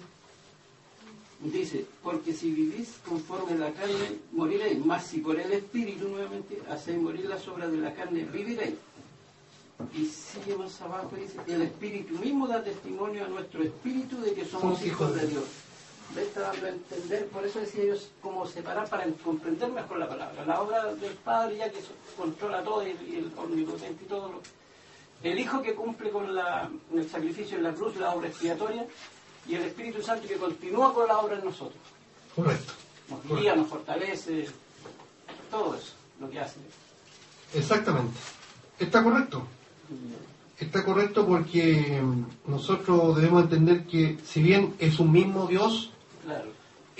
dice, porque si vivís conforme a la carne, moriréis, mas si por el Espíritu nuevamente hacéis morir las obras de la carne, viviréis. Y sigue más abajo, dice, el Espíritu mismo da testimonio a nuestro Espíritu de que somos hijos de Dios. Me está dando a entender, por eso decía yo, cómo separar para comprender mejor la palabra. La obra del Padre, ya que controla todo, y el omnipotente y todo. El Hijo que cumple con el sacrificio en la cruz, la obra expiatoria, y el Espíritu Santo que continúa con la obra en nosotros. Correcto. Nos guía, nos fortalece, todo eso, lo que hace. Exactamente. Está correcto. Está correcto porque nosotros debemos entender que si bien es un mismo Dios, Claro.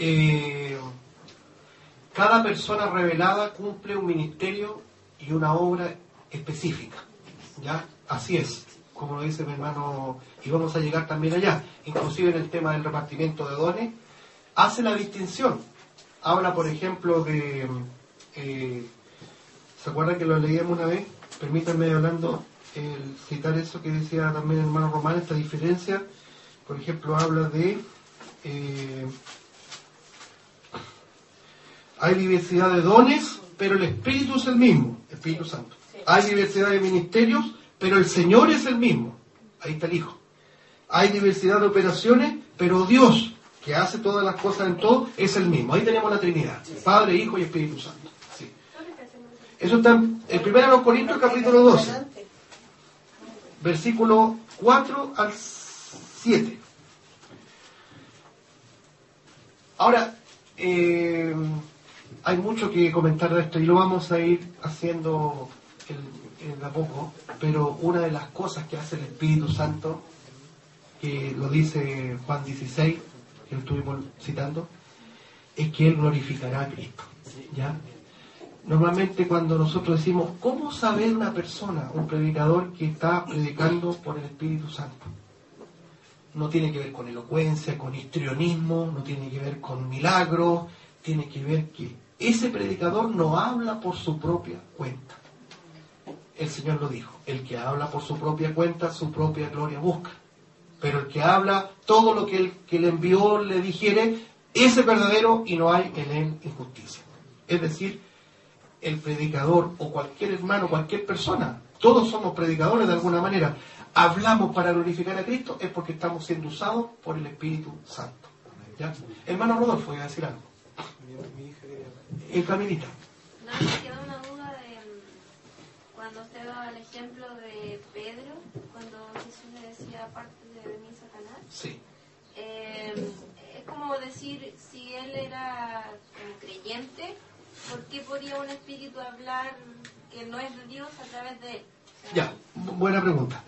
cada persona revelada cumple un ministerio y una obra específica. ¿Ya? Así es, como lo dice mi hermano, y vamos a llegar también allá. Inclusive en el tema del repartimiento de dones, hace la distinción. Habla, por ejemplo, de... ¿se acuerdan que lo leíamos una vez? Permítanme hablando... citar eso que decía también el hermano Román, esta diferencia. Por ejemplo, habla de hay diversidad de dones, pero el Espíritu es el mismo, Espíritu Santo. Hay diversidad de ministerios, pero el Señor es el mismo. Ahí está el Hijo. Hay diversidad de operaciones, pero Dios, que hace todas las cosas en todo, es el mismo. Ahí tenemos la Trinidad, Padre, Hijo y Espíritu Santo. Sí. Eso está en 1 Corintios capítulo 12. Versículo 4 al 7. Ahora, hay mucho que comentar de esto y lo vamos a ir haciendo en a poco, pero una de las cosas que hace el Espíritu Santo, que lo dice Juan 16, que lo estuvimos citando, es que Él glorificará a Cristo. ¿Ya? Normalmente cuando nosotros decimos, ¿cómo saber una persona, un predicador que está predicando por el Espíritu Santo? No tiene que ver con elocuencia, con histrionismo, no tiene que ver con milagros, tiene que ver que ese predicador no habla por su propia cuenta. El Señor lo dijo, el que habla por su propia cuenta, su propia gloria busca. Pero el que habla todo lo que el que le envió le dijere, ese es verdadero y no hay en él injusticia. Es decir, el predicador o cualquier hermano, cualquier persona, todos somos predicadores de alguna manera, hablamos para glorificar a Cristo, es porque estamos siendo usados por el Espíritu Santo. ¿Ya? Hermano Rodolfo, iba a decir algo. Mi hija quería... Camilita. No, me queda una duda de cuando usted daba el ejemplo de Pedro, cuando Jesús le decía, aparte de mí, Satanás, Sí. Es como decir, si él era creyente, ¿por qué podía un espíritu hablar que no es de Dios a través de él? O sea, Ya, buena pregunta.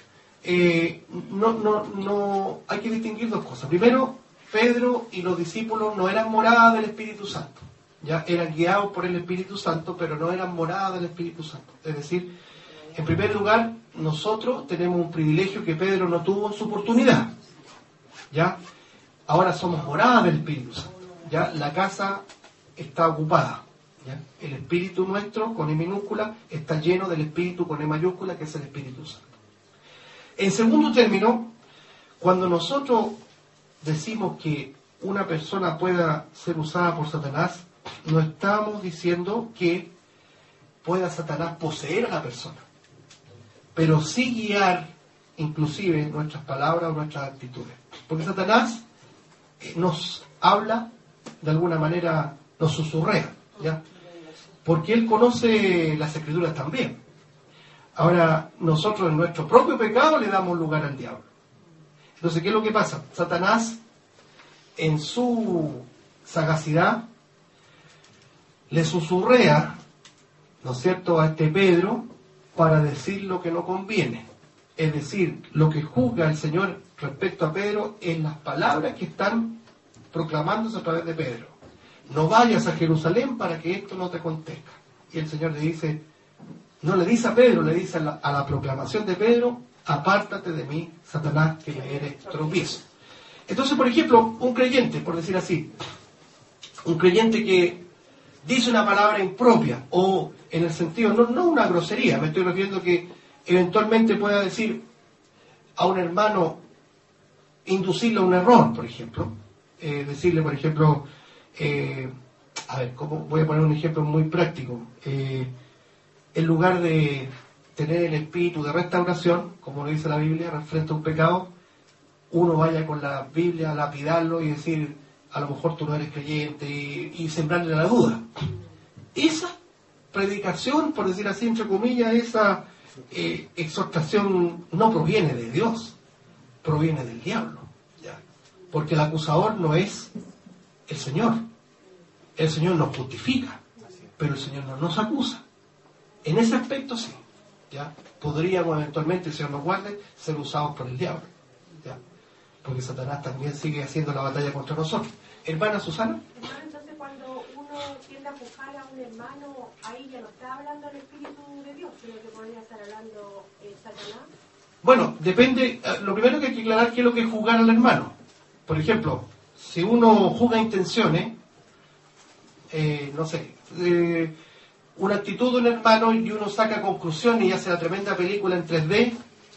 No, hay que distinguir dos cosas. Primero, Pedro y los discípulos no eran morada del Espíritu Santo. Ya eran guiados por el Espíritu Santo, pero no eran morada del Espíritu Santo. Es decir, en primer lugar, nosotros tenemos un privilegio que Pedro no tuvo en su oportunidad. ¿Ya? Ahora somos morada del Espíritu Santo. ¿Ya? La casa está ocupada. ¿Ya? El Espíritu nuestro, con E minúscula, está lleno del Espíritu con E mayúscula, que es el Espíritu Santo. En segundo término, cuando nosotros decimos que una persona pueda ser usada por Satanás, no estamos diciendo que pueda Satanás poseer a la persona, pero sí guiar inclusive nuestras palabras o nuestras actitudes. Porque Satanás nos habla, de alguna manera nos susurrea, ¿ya? Porque él conoce las Escrituras también. Ahora, nosotros en nuestro propio pecado le damos lugar al diablo. Entonces, ¿qué es lo que pasa? Satanás, en su sagacidad, le susurrea, ¿no es cierto?, a este Pedro para decir lo que no conviene. Es decir, lo que juzga el Señor respecto a Pedro en las palabras que están proclamándose a través de Pedro. No vayas a Jerusalén para que esto no te acontezca. Y el Señor le dice, no le dice a Pedro, le dice a la proclamación de Pedro, apártate de mí, Satanás, que me eres tropiezo. Entonces, por ejemplo, un creyente, por decir así, un creyente que dice una palabra impropia, o en el sentido, no una grosería, me estoy refiriendo que eventualmente pueda decir a un hermano, inducirle a un error, por ejemplo, decirle, por ejemplo, a ver, voy a poner un ejemplo muy práctico, en lugar de tener el espíritu de restauración, como lo dice la Biblia, frente a un pecado, uno vaya con la Biblia a lapidarlo y decir, a lo mejor tú no eres creyente, y sembrarle la duda. Esa predicación, por decir así, entre comillas, esa exhortación no proviene de Dios, proviene del diablo. ¿Ya? Porque el acusador no es el Señor. El Señor nos justifica, pero el Señor no nos acusa. En ese aspecto sí. ¿Ya? Podríamos eventualmente, el Señor nos guarde, ser usados por el diablo. ¿Ya? Porque Satanás también sigue haciendo la batalla contra nosotros. Hermana Susana. Hermano, entonces cuando uno tiende a juzgar a un hermano, ahí ya no está hablando el Espíritu de Dios, sino que podría estar hablando Satanás. Bueno, depende. Lo primero que hay que aclarar qué es lo que es juzgar al hermano. Por ejemplo, si uno juzga intenciones, no sé, una actitud de un hermano y uno saca conclusiones y hace la tremenda película en 3D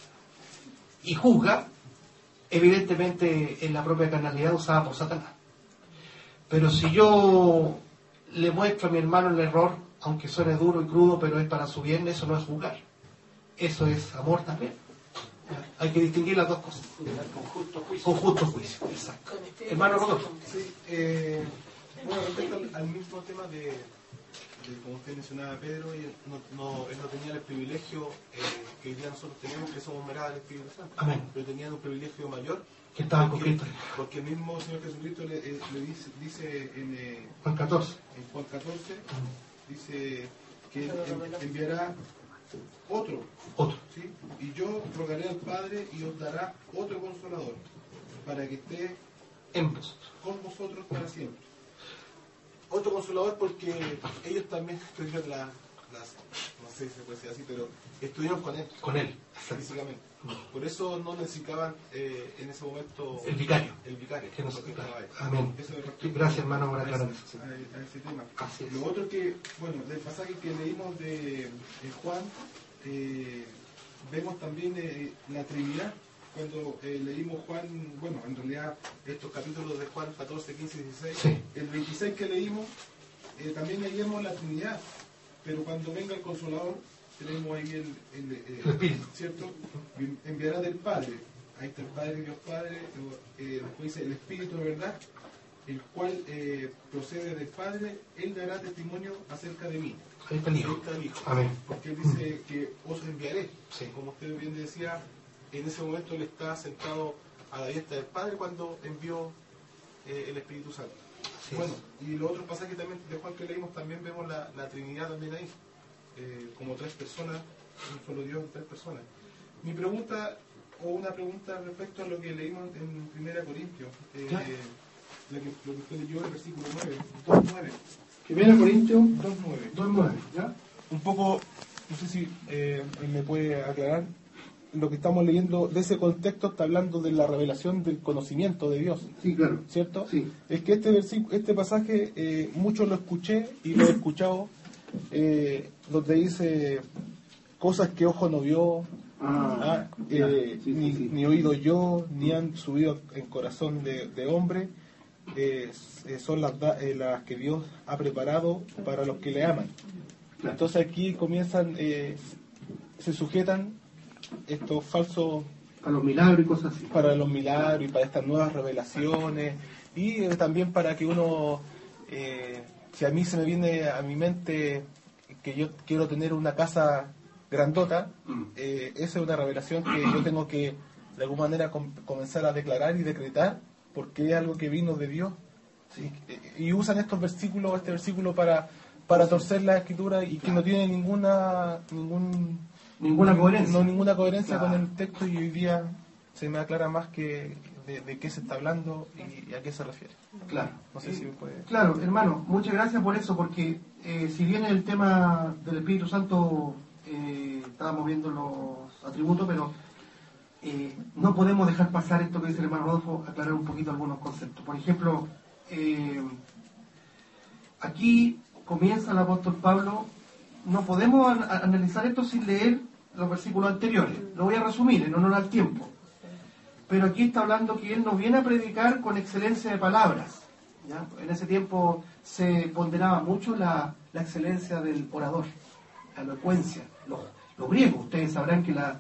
y juzga, evidentemente es la propia carnalidad usada por Satanás. Pero si yo le muestro a mi hermano el error, aunque suene duro y crudo, pero es para su bien, eso no es juzgar. Eso es amor también. Hay que distinguir las dos cosas. Con justo juicio, exacto. Hermano Rodolfo. Sí, bueno, respecto al mismo tema de como usted mencionaba, Pedro, él no tenía el privilegio que hoy día nosotros tenemos, que somos morada del Espíritu Santo. Amén. Pero tenían un privilegio mayor. Que estaban con Cristo. Porque el mismo Señor Jesucristo le dice en Juan 14. En Juan 14, dice que Él enviará otro. ¿Sí? Y yo rogaré al Padre y os dará otro consolador para que esté con vosotros para siempre. Otro consolador porque ellos también estudiaron no sé si se puede decir así, pero estuvieron con él. Con él. Físicamente. Por eso no necesitaban en ese momento el vicario. Que nos amén. Gracias, hermano, por aclarar eso. A ese tema. Lo otro que, bueno, del pasaje que leímos de Juan, vemos también la Trinidad. Cuando leímos Juan, bueno, en realidad estos capítulos de Juan 14, 15 y 16, sí. El 26 que leímos, también leíamos la Trinidad, pero cuando venga el Consolador, tenemos ahí el Espíritu, ¿cierto? Enviará del Padre, ahí está el Padre, Dios Padre, después dice el Espíritu de verdad, el cual procede del Padre, él dará testimonio acerca de mí. Ahí está el Hijo. Acerca del Hijo. Amén. Porque él dice que os enviaré. Sí. Como usted bien decía, en ese momento él está sentado a la diestra del Padre cuando envió el Espíritu Santo. Sí. Bueno, y los otros pasajes también de Juan que leímos también vemos la Trinidad también ahí, como tres personas, un solo Dios en tres personas. Mi pregunta, o una pregunta respecto a lo que leímos en 1 Corintios, lo que usted leyó el versículo 9, 2.9. 1 Corintios 2.9. 2.9, ¿ya? Un poco, no sé si me puede aclarar, lo que estamos leyendo de ese contexto está hablando de la revelación del conocimiento de Dios. Sí, claro. ¿Cierto? Sí. Es que este pasaje mucho lo escuché y lo he escuchado donde dice cosas que ojo no vio, ni oído yo, ni han subido en corazón de hombre, son las que Dios ha preparado para los que le aman. Claro. Entonces aquí comienzan, se sujetan estos falsos a los milagros y cosas así. Para los milagros y para estas nuevas revelaciones y también para que uno, si a mí se me viene a mi mente que yo quiero tener una casa grandota, esa es una revelación que yo tengo que de alguna manera comenzar a declarar y decretar porque es algo que vino de Dios. ¿Sí? Y usan este versículo para torcer la escritura y que no tiene ninguna coherencia. No, ninguna coherencia con el texto, y hoy día se me aclara más que de qué se está hablando y a qué se refiere. Claro. No sé si me puede... Claro, hermano, muchas gracias por eso, porque si bien el tema del Espíritu Santo estábamos viendo los atributos, pero no podemos dejar pasar esto que dice el hermano Rodolfo, aclarar un poquito algunos conceptos. Por ejemplo, aquí comienza el apóstol Pablo. No podemos analizar esto sin leer los versículos anteriores. Lo voy a resumir en honor al tiempo. Pero aquí está hablando que él nos viene a predicar con excelencia de palabras. ¿Ya? En ese tiempo se ponderaba mucho la excelencia del orador, la elocuencia. Los griegos, ustedes sabrán que la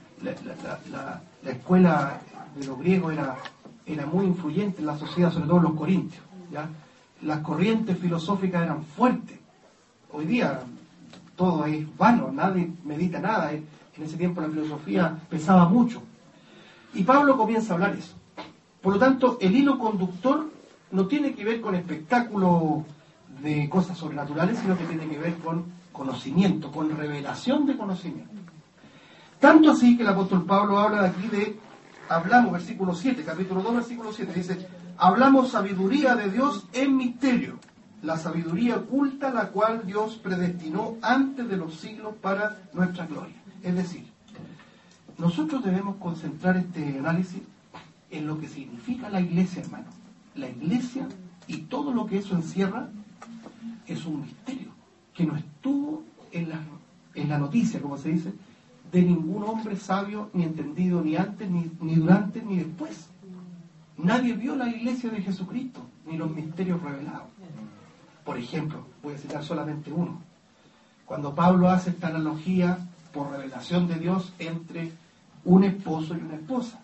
escuela de los griegos era muy influyente en la sociedad, sobre todo en los corintios. ¿Ya? Las corrientes filosóficas eran fuertes. Hoy día todo es vano, nadie medita nada. En ese tiempo la filosofía pesaba mucho. Y Pablo comienza a hablar eso. Por lo tanto, el hilo conductor no tiene que ver con espectáculo de cosas sobrenaturales, sino que tiene que ver con conocimiento, con revelación de conocimiento. Tanto así que el apóstol Pablo habla de aquí hablamos, versículo 7, capítulo 2, versículo 7, dice, hablamos sabiduría de Dios en misterio, la sabiduría oculta la cual Dios predestinó antes de los siglos para nuestra gloria. Es decir, nosotros debemos concentrar este análisis en lo que significa la iglesia, hermano. La iglesia y todo lo que eso encierra es un misterio que no estuvo en la noticia, como se dice, de ningún hombre sabio, ni entendido, ni antes, ni durante, ni después. Nadie vio la iglesia de Jesucristo, ni los misterios revelados. Por ejemplo, voy a citar solamente uno. Cuando Pablo hace esta analogía por revelación de Dios entre un esposo y una esposa.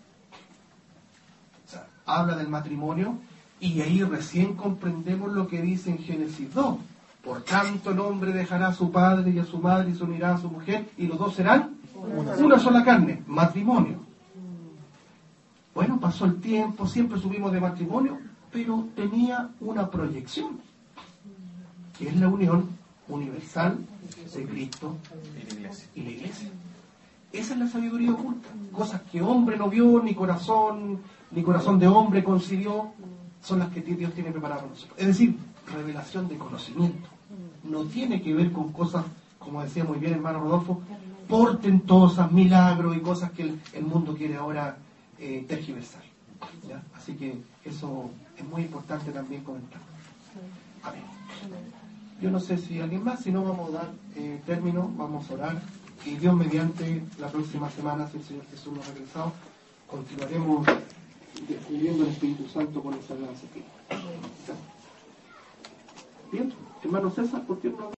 O sea, habla del matrimonio y ahí recién comprendemos lo que dice en Génesis 2. Por tanto, el hombre dejará a su padre y a su madre y se unirá a su mujer y los dos serán una sola carne, matrimonio. Bueno, pasó el tiempo, siempre subimos de matrimonio, pero tenía una proyección, que es la unión universal de Cristo y la iglesia. Esa es la sabiduría oculta. Cosas que hombre no vio, ni corazón de hombre concibió, son las que Dios tiene preparadas para nosotros. Es decir, revelación de conocimiento. No tiene que ver con cosas, como decía muy bien el hermano Rodolfo, portentosas, milagros y cosas que el mundo quiere ahora tergiversar. ¿Ya? Así que eso es muy importante también comentar. Amén. Yo no sé si alguien más, si no vamos a dar término, vamos a orar. Y Dios mediante la próxima semana, si el Señor Jesús nos ha regresado, continuaremos descubriendo el Espíritu Santo con esa gran sabiduría. Bien, hermano César, ¿por qué no?